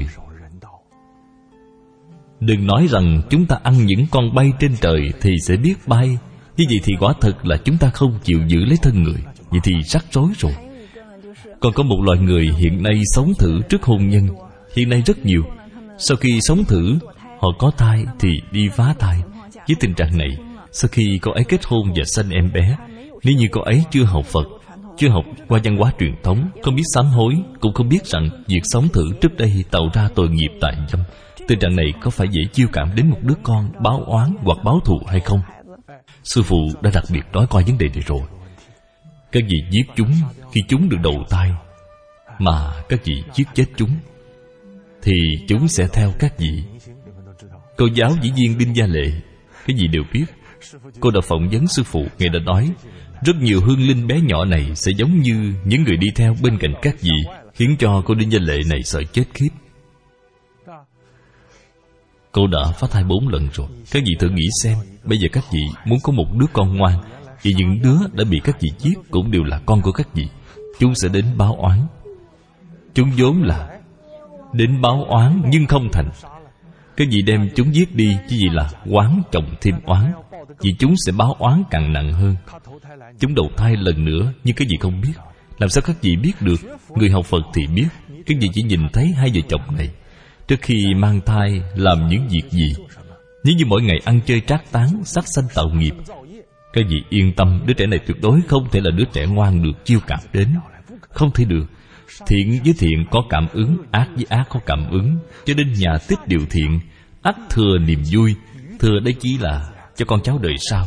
Đừng nói rằng chúng ta ăn những con bay trên trời thì sẽ biết bay. Như vậy thì quả thật là chúng ta không chịu giữ lấy thân người. Vậy thì rắc rối rồi. Còn có một loại người hiện nay sống thử trước hôn nhân. Hiện nay rất nhiều. Sau khi sống thử, họ có thai thì đi phá thai. Với tình trạng này, sau khi cô ấy kết hôn và sanh em bé, nếu như cô ấy chưa học Phật, chưa học qua văn hóa truyền thống, không biết sám hối, cũng không biết rằng việc sống thử trước đây tạo ra tội nghiệp tại dâm, tình trạng này có phải dễ chiêu cảm đến một đứa con báo oán hoặc báo thù hay không? Sư phụ đã đặc biệt nói qua vấn đề này rồi. Các vị giết chúng khi chúng được đầu thai, mà các vị giết chết chúng, thì chúng sẽ theo các vị. Cô giáo dĩ viên Đinh Gia Lệ cái gì đều biết. Cô đã phỏng vấn sư phụ. Ngài đã nói rất nhiều hương linh bé nhỏ này sẽ giống như những người đi theo bên cạnh các vị, khiến cho cô Đinh Gia Lệ này sợ chết khiếp. Cô đã phá thai bốn lần rồi. Các vị thử nghĩ xem, bây giờ các vị muốn có một đứa con ngoan, thì những đứa đã bị các vị giết cũng đều là con của các vị. Chúng sẽ đến báo oán. Chúng vốn là đến báo oán nhưng không thành. Các vị đem chúng giết đi, chứ gì là oán chồng thêm oán. Vì chúng sẽ báo oán càng nặng hơn. Chúng đầu thai lần nữa, nhưng các vị không biết. Làm sao các vị biết được? Người học Phật thì biết. Các vị chỉ nhìn thấy hai vợ chồng này trước khi mang thai làm những việc gì. Nếu như mỗi ngày ăn chơi trác tán, sát sanh tạo nghiệp, các vị yên tâm, đứa trẻ này tuyệt đối không thể là đứa trẻ ngoan được chiêu cảm đến. Không thể được. Thiện với thiện có cảm ứng, ác với ác có cảm ứng. Cho nên nhà tích điều thiện, ắt thừa niềm vui. Thừa đấy chỉ là cho con cháu đời sau.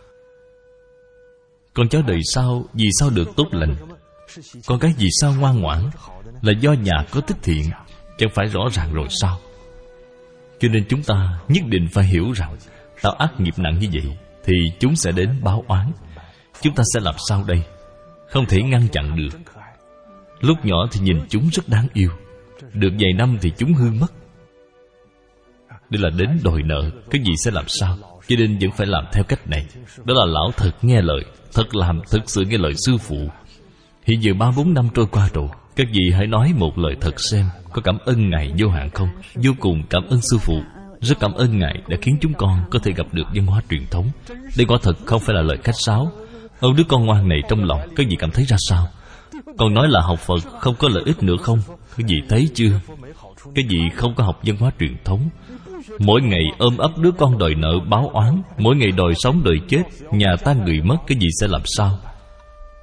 Con cháu đời sau vì sao được tốt lành? Con cái vì sao ngoan ngoãn? Là do nhà có tích thiện. Chẳng phải rõ ràng rồi sao? Cho nên chúng ta nhất định phải hiểu rằng tạo ác nghiệp nặng như vậy thì chúng sẽ đến báo oán. Chúng ta sẽ làm sao đây? Không thể ngăn chặn được. Lúc nhỏ thì nhìn chúng rất đáng yêu, được vài năm thì chúng hư mất. Đây là đến đòi nợ. Cái gì sẽ làm sao? Cho nên vẫn phải làm theo cách này. Đó là lão thật nghe lời, thật làm, thật sự nghe lời sư phụ. Hiện giờ ba bốn năm trôi qua rồi, các vị hãy nói một lời thật xem, có cảm ơn Ngài vô hạn không? Vô cùng cảm ơn sư phụ. Rất cảm ơn Ngài đã khiến chúng con có thể gặp được văn hóa truyền thống. Đây quả thật không phải là lời khách sáo. Ôm đứa con ngoan này trong lòng, các vị cảm thấy ra sao? Còn nói là học Phật không có lợi ích nữa không? Các vị thấy chưa? Cái vị không có học văn hóa truyền thống, mỗi ngày ôm ấp đứa con đòi nợ báo oán, mỗi ngày đòi sống đòi chết, nhà tan người mất, cái gì sẽ làm sao?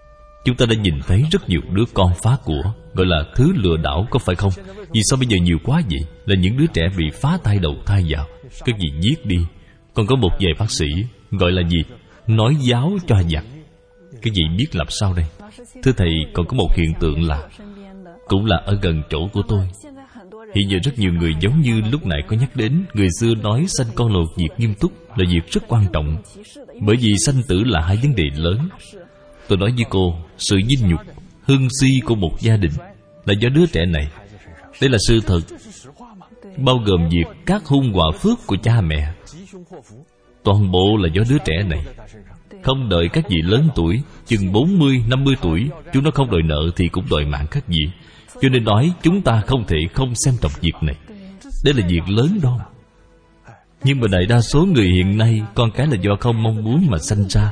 Chúng ta đã nhìn thấy rất nhiều đứa con phá của, gọi là thứ lừa đảo, có phải không? Vì sao bây giờ nhiều quá vậy? Là những đứa trẻ bị phá tay đầu thai vào, cái gì giết đi. Còn có một vài bác sĩ gọi là gì? Nói giáo cho giặc. Cái gì biết làm sao đây? Thưa Thầy, còn có một hiện tượng là, cũng là ở gần chỗ của tôi. Hiện giờ rất nhiều người giống như lúc nãy có nhắc đến, người xưa nói sanh con là một việc nghiêm túc, là việc rất quan trọng. Bởi vì sanh tử là hai vấn đề lớn. Tôi nói với cô, sự vinh nhục, hưng suy của một gia đình là do đứa trẻ này. Đây là sự thật, bao gồm việc các hung họa phước của cha mẹ, toàn bộ là do đứa trẻ này. Không đợi các vị lớn tuổi, chừng bốn mươi, năm mươi tuổi, chúng nó không đòi nợ thì cũng đòi mạng các vị. Cho nên nói chúng ta không thể không xem trọng việc này. Đây là việc lớn đó. Nhưng mà đại đa số người hiện nay, con cái là do không mong muốn mà sanh ra.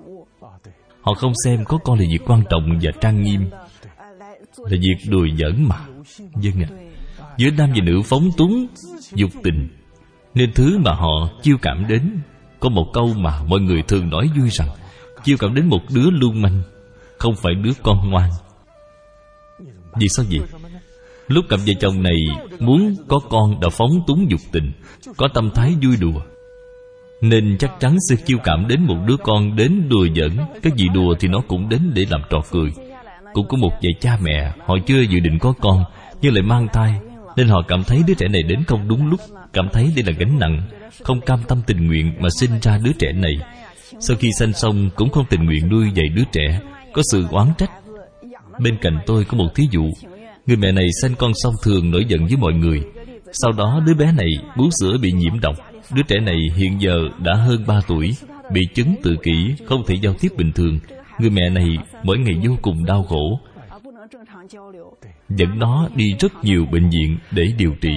Họ không xem có con là việc quan trọng và trang nghiêm, là việc đùa giỡn mà. Vâng ạ. Giữa nam và nữ phóng túng, dục tình, nên thứ mà họ chiêu cảm đến, có một câu mà mọi người thường nói vui rằng, chiêu cảm đến một đứa lưu manh, không phải đứa con ngoan. Vì sao vậy? Lúc cặp vợ chồng này muốn có con đã phóng túng dục tình, có tâm thái vui đùa, nên chắc chắn sẽ chiêu cảm đến một đứa con đến đùa giỡn. Cái gì đùa thì nó cũng đến để làm trò cười. Cũng có một vài cha mẹ, họ chưa dự định có con nhưng lại mang thai, nên họ cảm thấy đứa trẻ này đến không đúng lúc, cảm thấy đây là gánh nặng, không cam tâm tình nguyện mà sinh ra đứa trẻ này. Sau khi sanh xong cũng không tình nguyện nuôi dạy đứa trẻ, có sự oán trách. Bên cạnh tôi có một thí dụ. Người mẹ này sanh con xong thường nổi giận với mọi người. Sau đó đứa bé này bú sữa bị nhiễm độc. Đứa trẻ này hiện giờ đã hơn ba tuổi, bị chứng tự kỷ, không thể giao tiếp bình thường. Người mẹ này mỗi ngày vô cùng đau khổ, dẫn nó đi rất nhiều bệnh viện để điều trị.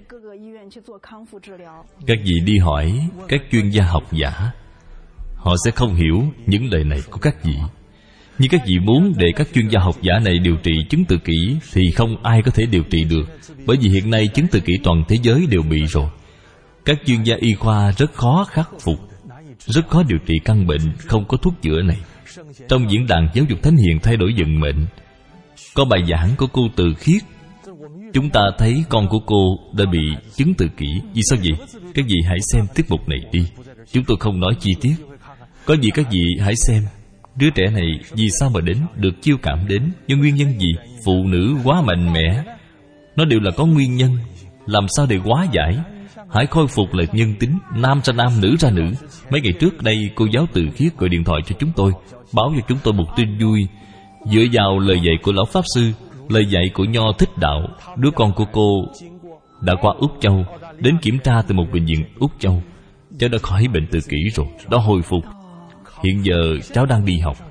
Các vị đi hỏi các chuyên gia học giả, họ sẽ không hiểu những lời này của các vị. Nhưng các vị muốn để các chuyên gia học giả này điều trị chứng tự kỷ thì không ai có thể điều trị được. Bởi vì hiện nay chứng tự kỷ toàn thế giới đều bị rồi. Các chuyên gia y khoa rất khó khắc phục, rất khó điều trị căn bệnh, không có thuốc chữa này. Trong diễn đàn giáo dục thánh hiền thay đổi vận mệnh, có bài giảng của cô Từ Khiết. Chúng ta thấy con của cô đã bị chứng tự kỷ. Vì sao vậy? Các vị hãy xem tiết mục này đi. Chúng tôi không nói chi tiết. Có gì các vị hãy xem. Đứa trẻ này vì sao mà đến, được chiêu cảm đến, do nguyên nhân gì? Phụ nữ quá mạnh mẽ, nó đều là có nguyên nhân. Làm sao để hóa giải? Hãy khôi phục lại nhân tính, nam ra nam, nữ ra nữ. Mấy ngày trước đây cô giáo Từ Khiết gọi điện thoại cho chúng tôi, báo cho chúng tôi một tin vui. Dựa vào lời dạy của Lão Pháp Sư, lời dạy của Nho Thích Đạo, đứa con của cô đã qua Úc Châu, đến kiểm tra từ một bệnh viện Úc Châu. Cháu đã khỏi bệnh tự kỷ rồi, đã hồi phục. Hiện giờ cháu đang đi học.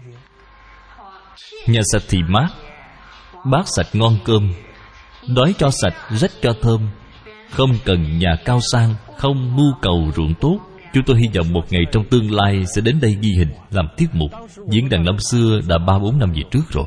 Nhà sạch thì mát, bát sạch ngon cơm, đói cho sạch, rách cho thơm. Không cần nhà cao sang, không mưu cầu ruộng tốt. Chúng tôi hy vọng một ngày trong tương lai sẽ đến đây ghi hình, làm tiết mục. Diễn đàn năm xưa đã ba bốn năm về trước rồi.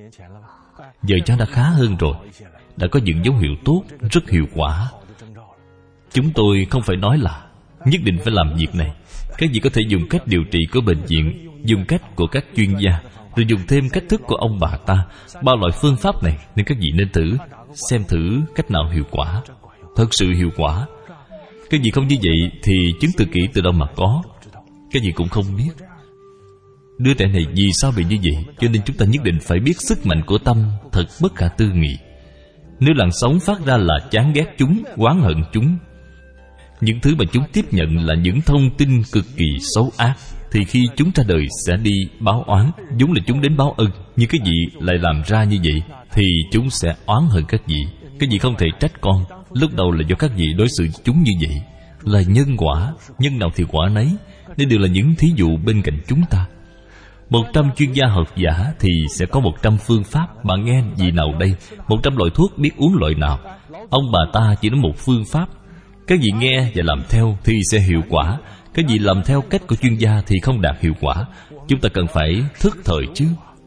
Giờ cháu đã khá hơn rồi, đã có những dấu hiệu tốt, rất hiệu quả. Chúng tôi không phải nói là nhất định phải làm việc này. Các vị có thể dùng cách điều trị của bệnh viện, dùng cách của các chuyên gia, rồi dùng thêm cách thức của ông bà ta. Bao loại phương pháp này nên các vị nên thử, xem thử cách nào hiệu quả. Thật sự hiệu quả. Các vị không như vậy thì chứng tự kỷ từ đâu mà có, các vị cũng không biết. Đứa trẻ này vì sao bị như vậy? Cho nên chúng ta nhất định phải biết sức mạnh của tâm thật bất khả tư nghị. Nếu làn sóng phát ra là chán ghét chúng, oán hận chúng, những thứ mà chúng tiếp nhận là những thông tin cực kỳ xấu ác, thì khi chúng ra đời sẽ đi báo oán. Vốn là chúng đến báo ân, nhưng cái vị lại làm ra như vậy thì chúng sẽ oán hận các vị. Các vị không thể trách con. Lúc đầu là do các vị đối xử chúng như vậy, là nhân quả. Nhân nào thì quả nấy, nên đều là những thí dụ bên cạnh chúng ta. Một trăm chuyên gia học giả thì sẽ có một trăm phương pháp. Bạn nghe gì nào đây? Một trăm loại thuốc biết uống loại nào? Ông bà ta chỉ nói một phương pháp. Các vị nghe và làm theo thì sẽ hiệu quả. Các vị làm theo cách của chuyên gia thì không đạt hiệu quả. Chúng ta cần phải thức thời chứ.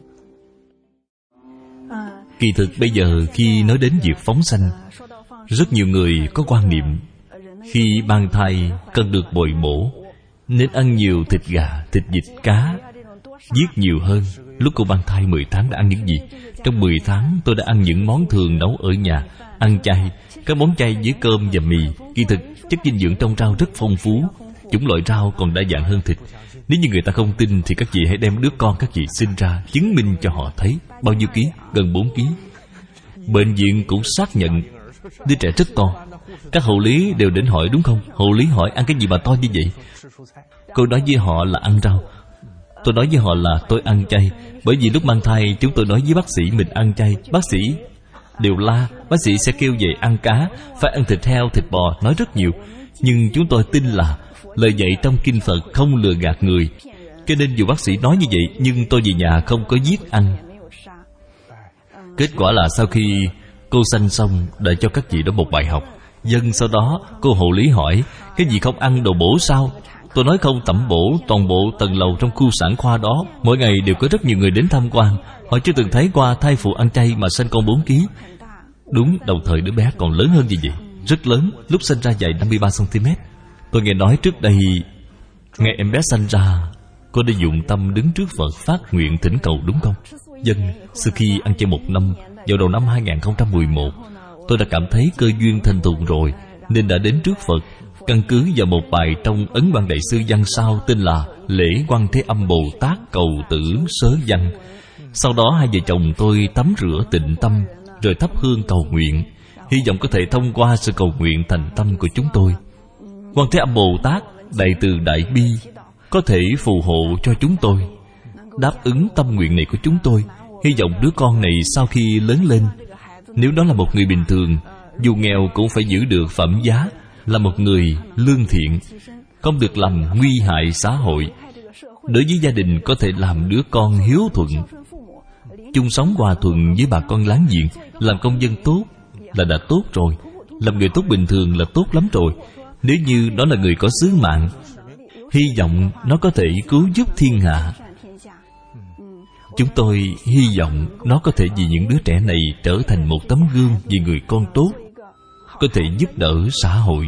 Kỳ thực bây giờ khi nói đến việc phóng sanh, rất nhiều người có quan niệm khi mang thai cần được bồi bổ, nên ăn nhiều thịt gà, thịt vịt, cá. Giết nhiều hơn. Lúc cô mang thai mười tháng đã ăn những gì? Trong mười tháng tôi đã ăn những món thường nấu ở nhà. Ăn chay, các món chay với cơm và mì. Kỳ thực chất dinh dưỡng trong rau rất phong phú. Chủng loại rau còn đa dạng hơn thịt. Nếu như người ta không tin thì các vị hãy đem đứa con các vị sinh ra chứng minh cho họ thấy. Bao nhiêu ký? Gần bốn ký. Bệnh viện cũng xác nhận đứa trẻ rất to. Các hộ lý đều đến hỏi đúng không? Hộ lý hỏi ăn cái gì mà to như vậy? Cô nói với họ là ăn rau. Tôi nói với họ là tôi ăn chay. Bởi vì lúc mang thai chúng tôi nói với bác sĩ mình ăn chay. Bác sĩ đều la. Bác sĩ sẽ kêu về ăn cá, phải ăn thịt heo, thịt bò, nói rất nhiều. Nhưng chúng tôi tin là lời dạy trong kinh Phật không lừa gạt người. Cho nên dù bác sĩ nói như vậy, nhưng tôi về nhà không có giết ăn. Kết quả là sau khi cô sanh xong đã cho các vị đó một bài học. Dân sau đó cô hộ lý hỏi cái gì không ăn đồ bổ sao? Tôi nói không, tẩm bổ toàn bộ tầng lầu trong khu sản khoa đó. Mỗi ngày đều có rất nhiều người đến tham quan. Họ chưa từng thấy qua thai phụ ăn chay mà sanh con bốn ký. Đúng, đồng thời đứa bé còn lớn hơn như vậy. Rất lớn, lúc sinh ra dài năm mươi ba xăng-ti-mét. Tôi nghe nói trước đây, ngày em bé sanh ra, cô đã dụng tâm đứng trước Phật phát nguyện thỉnh cầu đúng không? Dân, sau khi ăn chay một năm, vào đầu năm hai không một một, tôi đã cảm thấy cơ duyên thành thục rồi, nên đã đến trước Phật. Căn cứ vào một bài trong Ấn Quang Đại Sư văn sao tên là Lễ Quan Thế Âm Bồ Tát Cầu Tử Sớ Văn. Sau đó hai vợ chồng tôi tắm rửa tịnh tâm, rồi thắp hương cầu nguyện, hy vọng có thể thông qua sự cầu nguyện thành tâm của chúng tôi. Quan Thế Âm Bồ Tát đại từ đại bi có thể phù hộ cho chúng tôi, đáp ứng tâm nguyện này của chúng tôi. Hy vọng đứa con này sau khi lớn lên, nếu đó là một người bình thường, dù nghèo cũng phải giữ được phẩm giá, là một người lương thiện, không được làm nguy hại xã hội. Đối với gia đình có thể làm đứa con hiếu thuận, chung sống hòa thuận với bà con láng giềng, làm công dân tốt là đã tốt rồi. Làm người tốt bình thường là tốt lắm rồi. Nếu như nó là người có sứ mạng, hy vọng nó có thể cứu giúp thiên hạ. Chúng tôi hy vọng nó có thể vì những đứa trẻ này trở thành một tấm gương vì người con tốt, có thể giúp đỡ xã hội.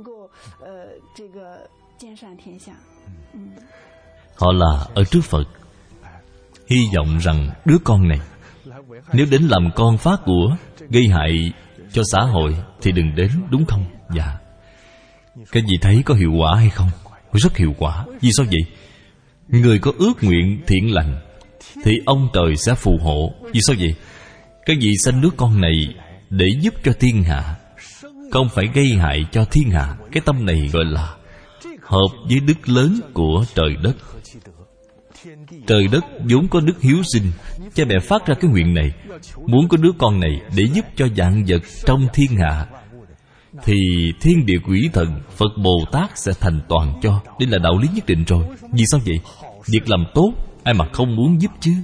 Họ là ở trước Phật, hy vọng rằng đứa con này nếu đến làm con phá của, gây hại cho xã hội thì đừng đến, đúng không? Dạ. Cái gì thấy có hiệu quả hay không? Rất hiệu quả. Vì sao vậy? Người có ước nguyện thiện lành thì ông trời sẽ phù hộ. Vì sao vậy? Cái gì sanh đứa con này để giúp cho thiên hạ, không phải gây hại cho thiên hạ. Cái tâm này gọi là hợp với đức lớn của trời đất. Trời đất vốn có đức hiếu sinh. Cha mẹ phát ra cái nguyện này, muốn có đứa con này để giúp cho vạn vật trong thiên hạ, thì thiên địa quỷ thần, Phật Bồ Tát sẽ thành toàn cho. Đây là đạo lý nhất định rồi. Vì sao vậy? Việc làm tốt ai mà không muốn giúp chứ.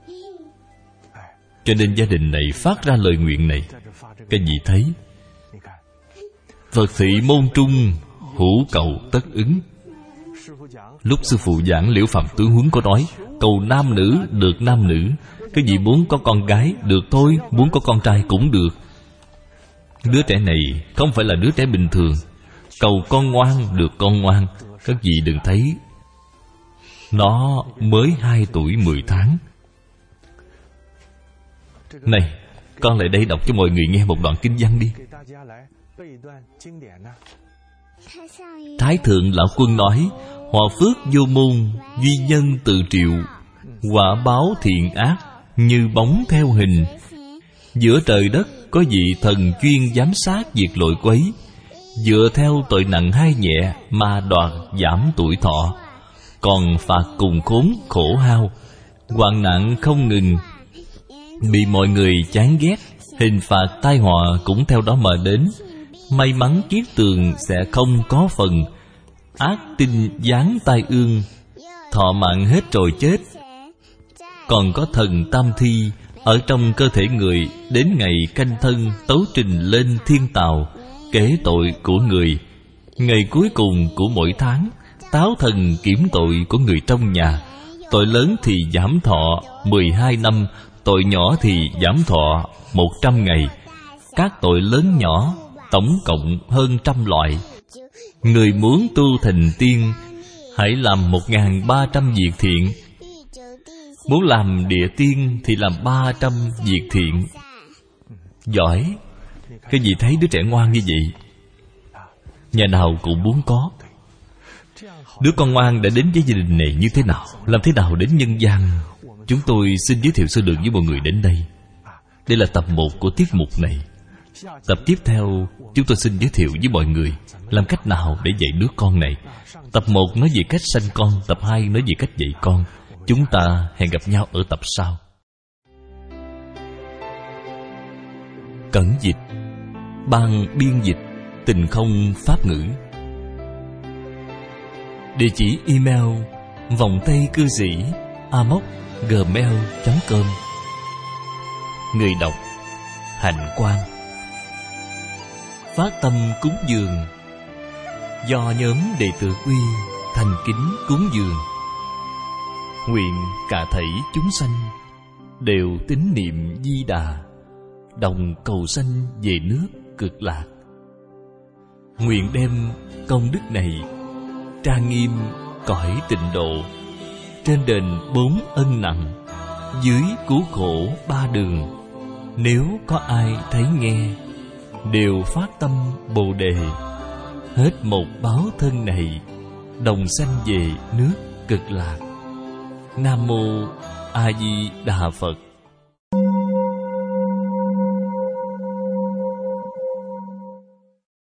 Cho nên gia đình này phát ra lời nguyện này. Cái gì thấy? Phật thị môn trung, hữu cầu tất ứng. Lúc sư phụ giảng Liễu Phạm Tướng Huấn có nói, cầu nam nữ được nam nữ. Cái gì muốn có con gái được thôi, muốn có con trai cũng được. Đứa trẻ này không phải là đứa trẻ bình thường. Cầu con ngoan được con ngoan. Các vị đừng thấy nó mới hai tuổi mười tháng. Này, con lại đây đọc cho mọi người nghe một đoạn kinh văn đi. Thái thượng lão quân nói, hòa phước vô môn, duy nhân tự triệu. Quả báo thiện ác, như bóng theo hình. Giữa trời đất có vị thần chuyên giám sát việc lội quấy, dựa theo tội nặng hay nhẹ mà đoạt giảm tuổi thọ. Còn phạt cùng khốn khổ hao, hoạn nạn không ngừng, bị mọi người chán ghét, hình phạt tai họa cũng theo đó mà đến. May mắn kiết tường sẽ không có phần, ác tinh giáng tai ương, thọ mạng hết rồi chết. Còn có thần tam thi ở trong cơ thể người, đến ngày canh thân tấu trình lên thiên tào, kể tội của người. Ngày cuối cùng của mỗi tháng, táo thần kiểm tội của người trong nhà. Tội lớn thì giảm thọ mười hai năm, tội nhỏ thì giảm thọ một trăm ngày. Các tội lớn nhỏ tổng cộng hơn trăm loại. Người muốn tu thành tiên, hãy làm một ngàn ba trăm việc thiện. Muốn làm địa tiên thì làm ba trăm việc thiện. Giỏi. Cái gì thấy đứa trẻ ngoan như vậy, nhà nào cũng muốn có. Đứa con ngoan đã đến với gia đình này như thế nào, làm thế nào đến nhân gian, chúng tôi xin giới thiệu sơ lược với mọi người đến đây. Đây là tập một của tiết mục này. Tập tiếp theo, chúng tôi xin giới thiệu với mọi người làm cách nào để dạy đứa con này. Tập một nói về cách sanh con, tập hai nói về cách dạy con. Chúng ta hẹn gặp nhau ở tập sau. Cẩn dịch, ban biên dịch Tình Không Pháp Ngữ. Địa chỉ email vòng tay cư sĩ a m o c gmail chấm com. Người đọc Hạnh Quang. Phát tâm cúng dường do nhóm đệ tử Quy thành kính cúng dường. Nguyện cả thảy chúng sanh đều tín niệm Di Đà, đồng cầu sanh về nước Cực Lạc. Nguyện đem công đức này trang nghiêm cõi tịnh độ, trên đền bốn ân nặng, dưới cứu khổ ba đường. Nếu có ai thấy nghe, đều phát tâm Bồ Đề, hết một báo thân này, đồng sanh về nước Cực Lạc. Nam Mô A Di Đà Phật.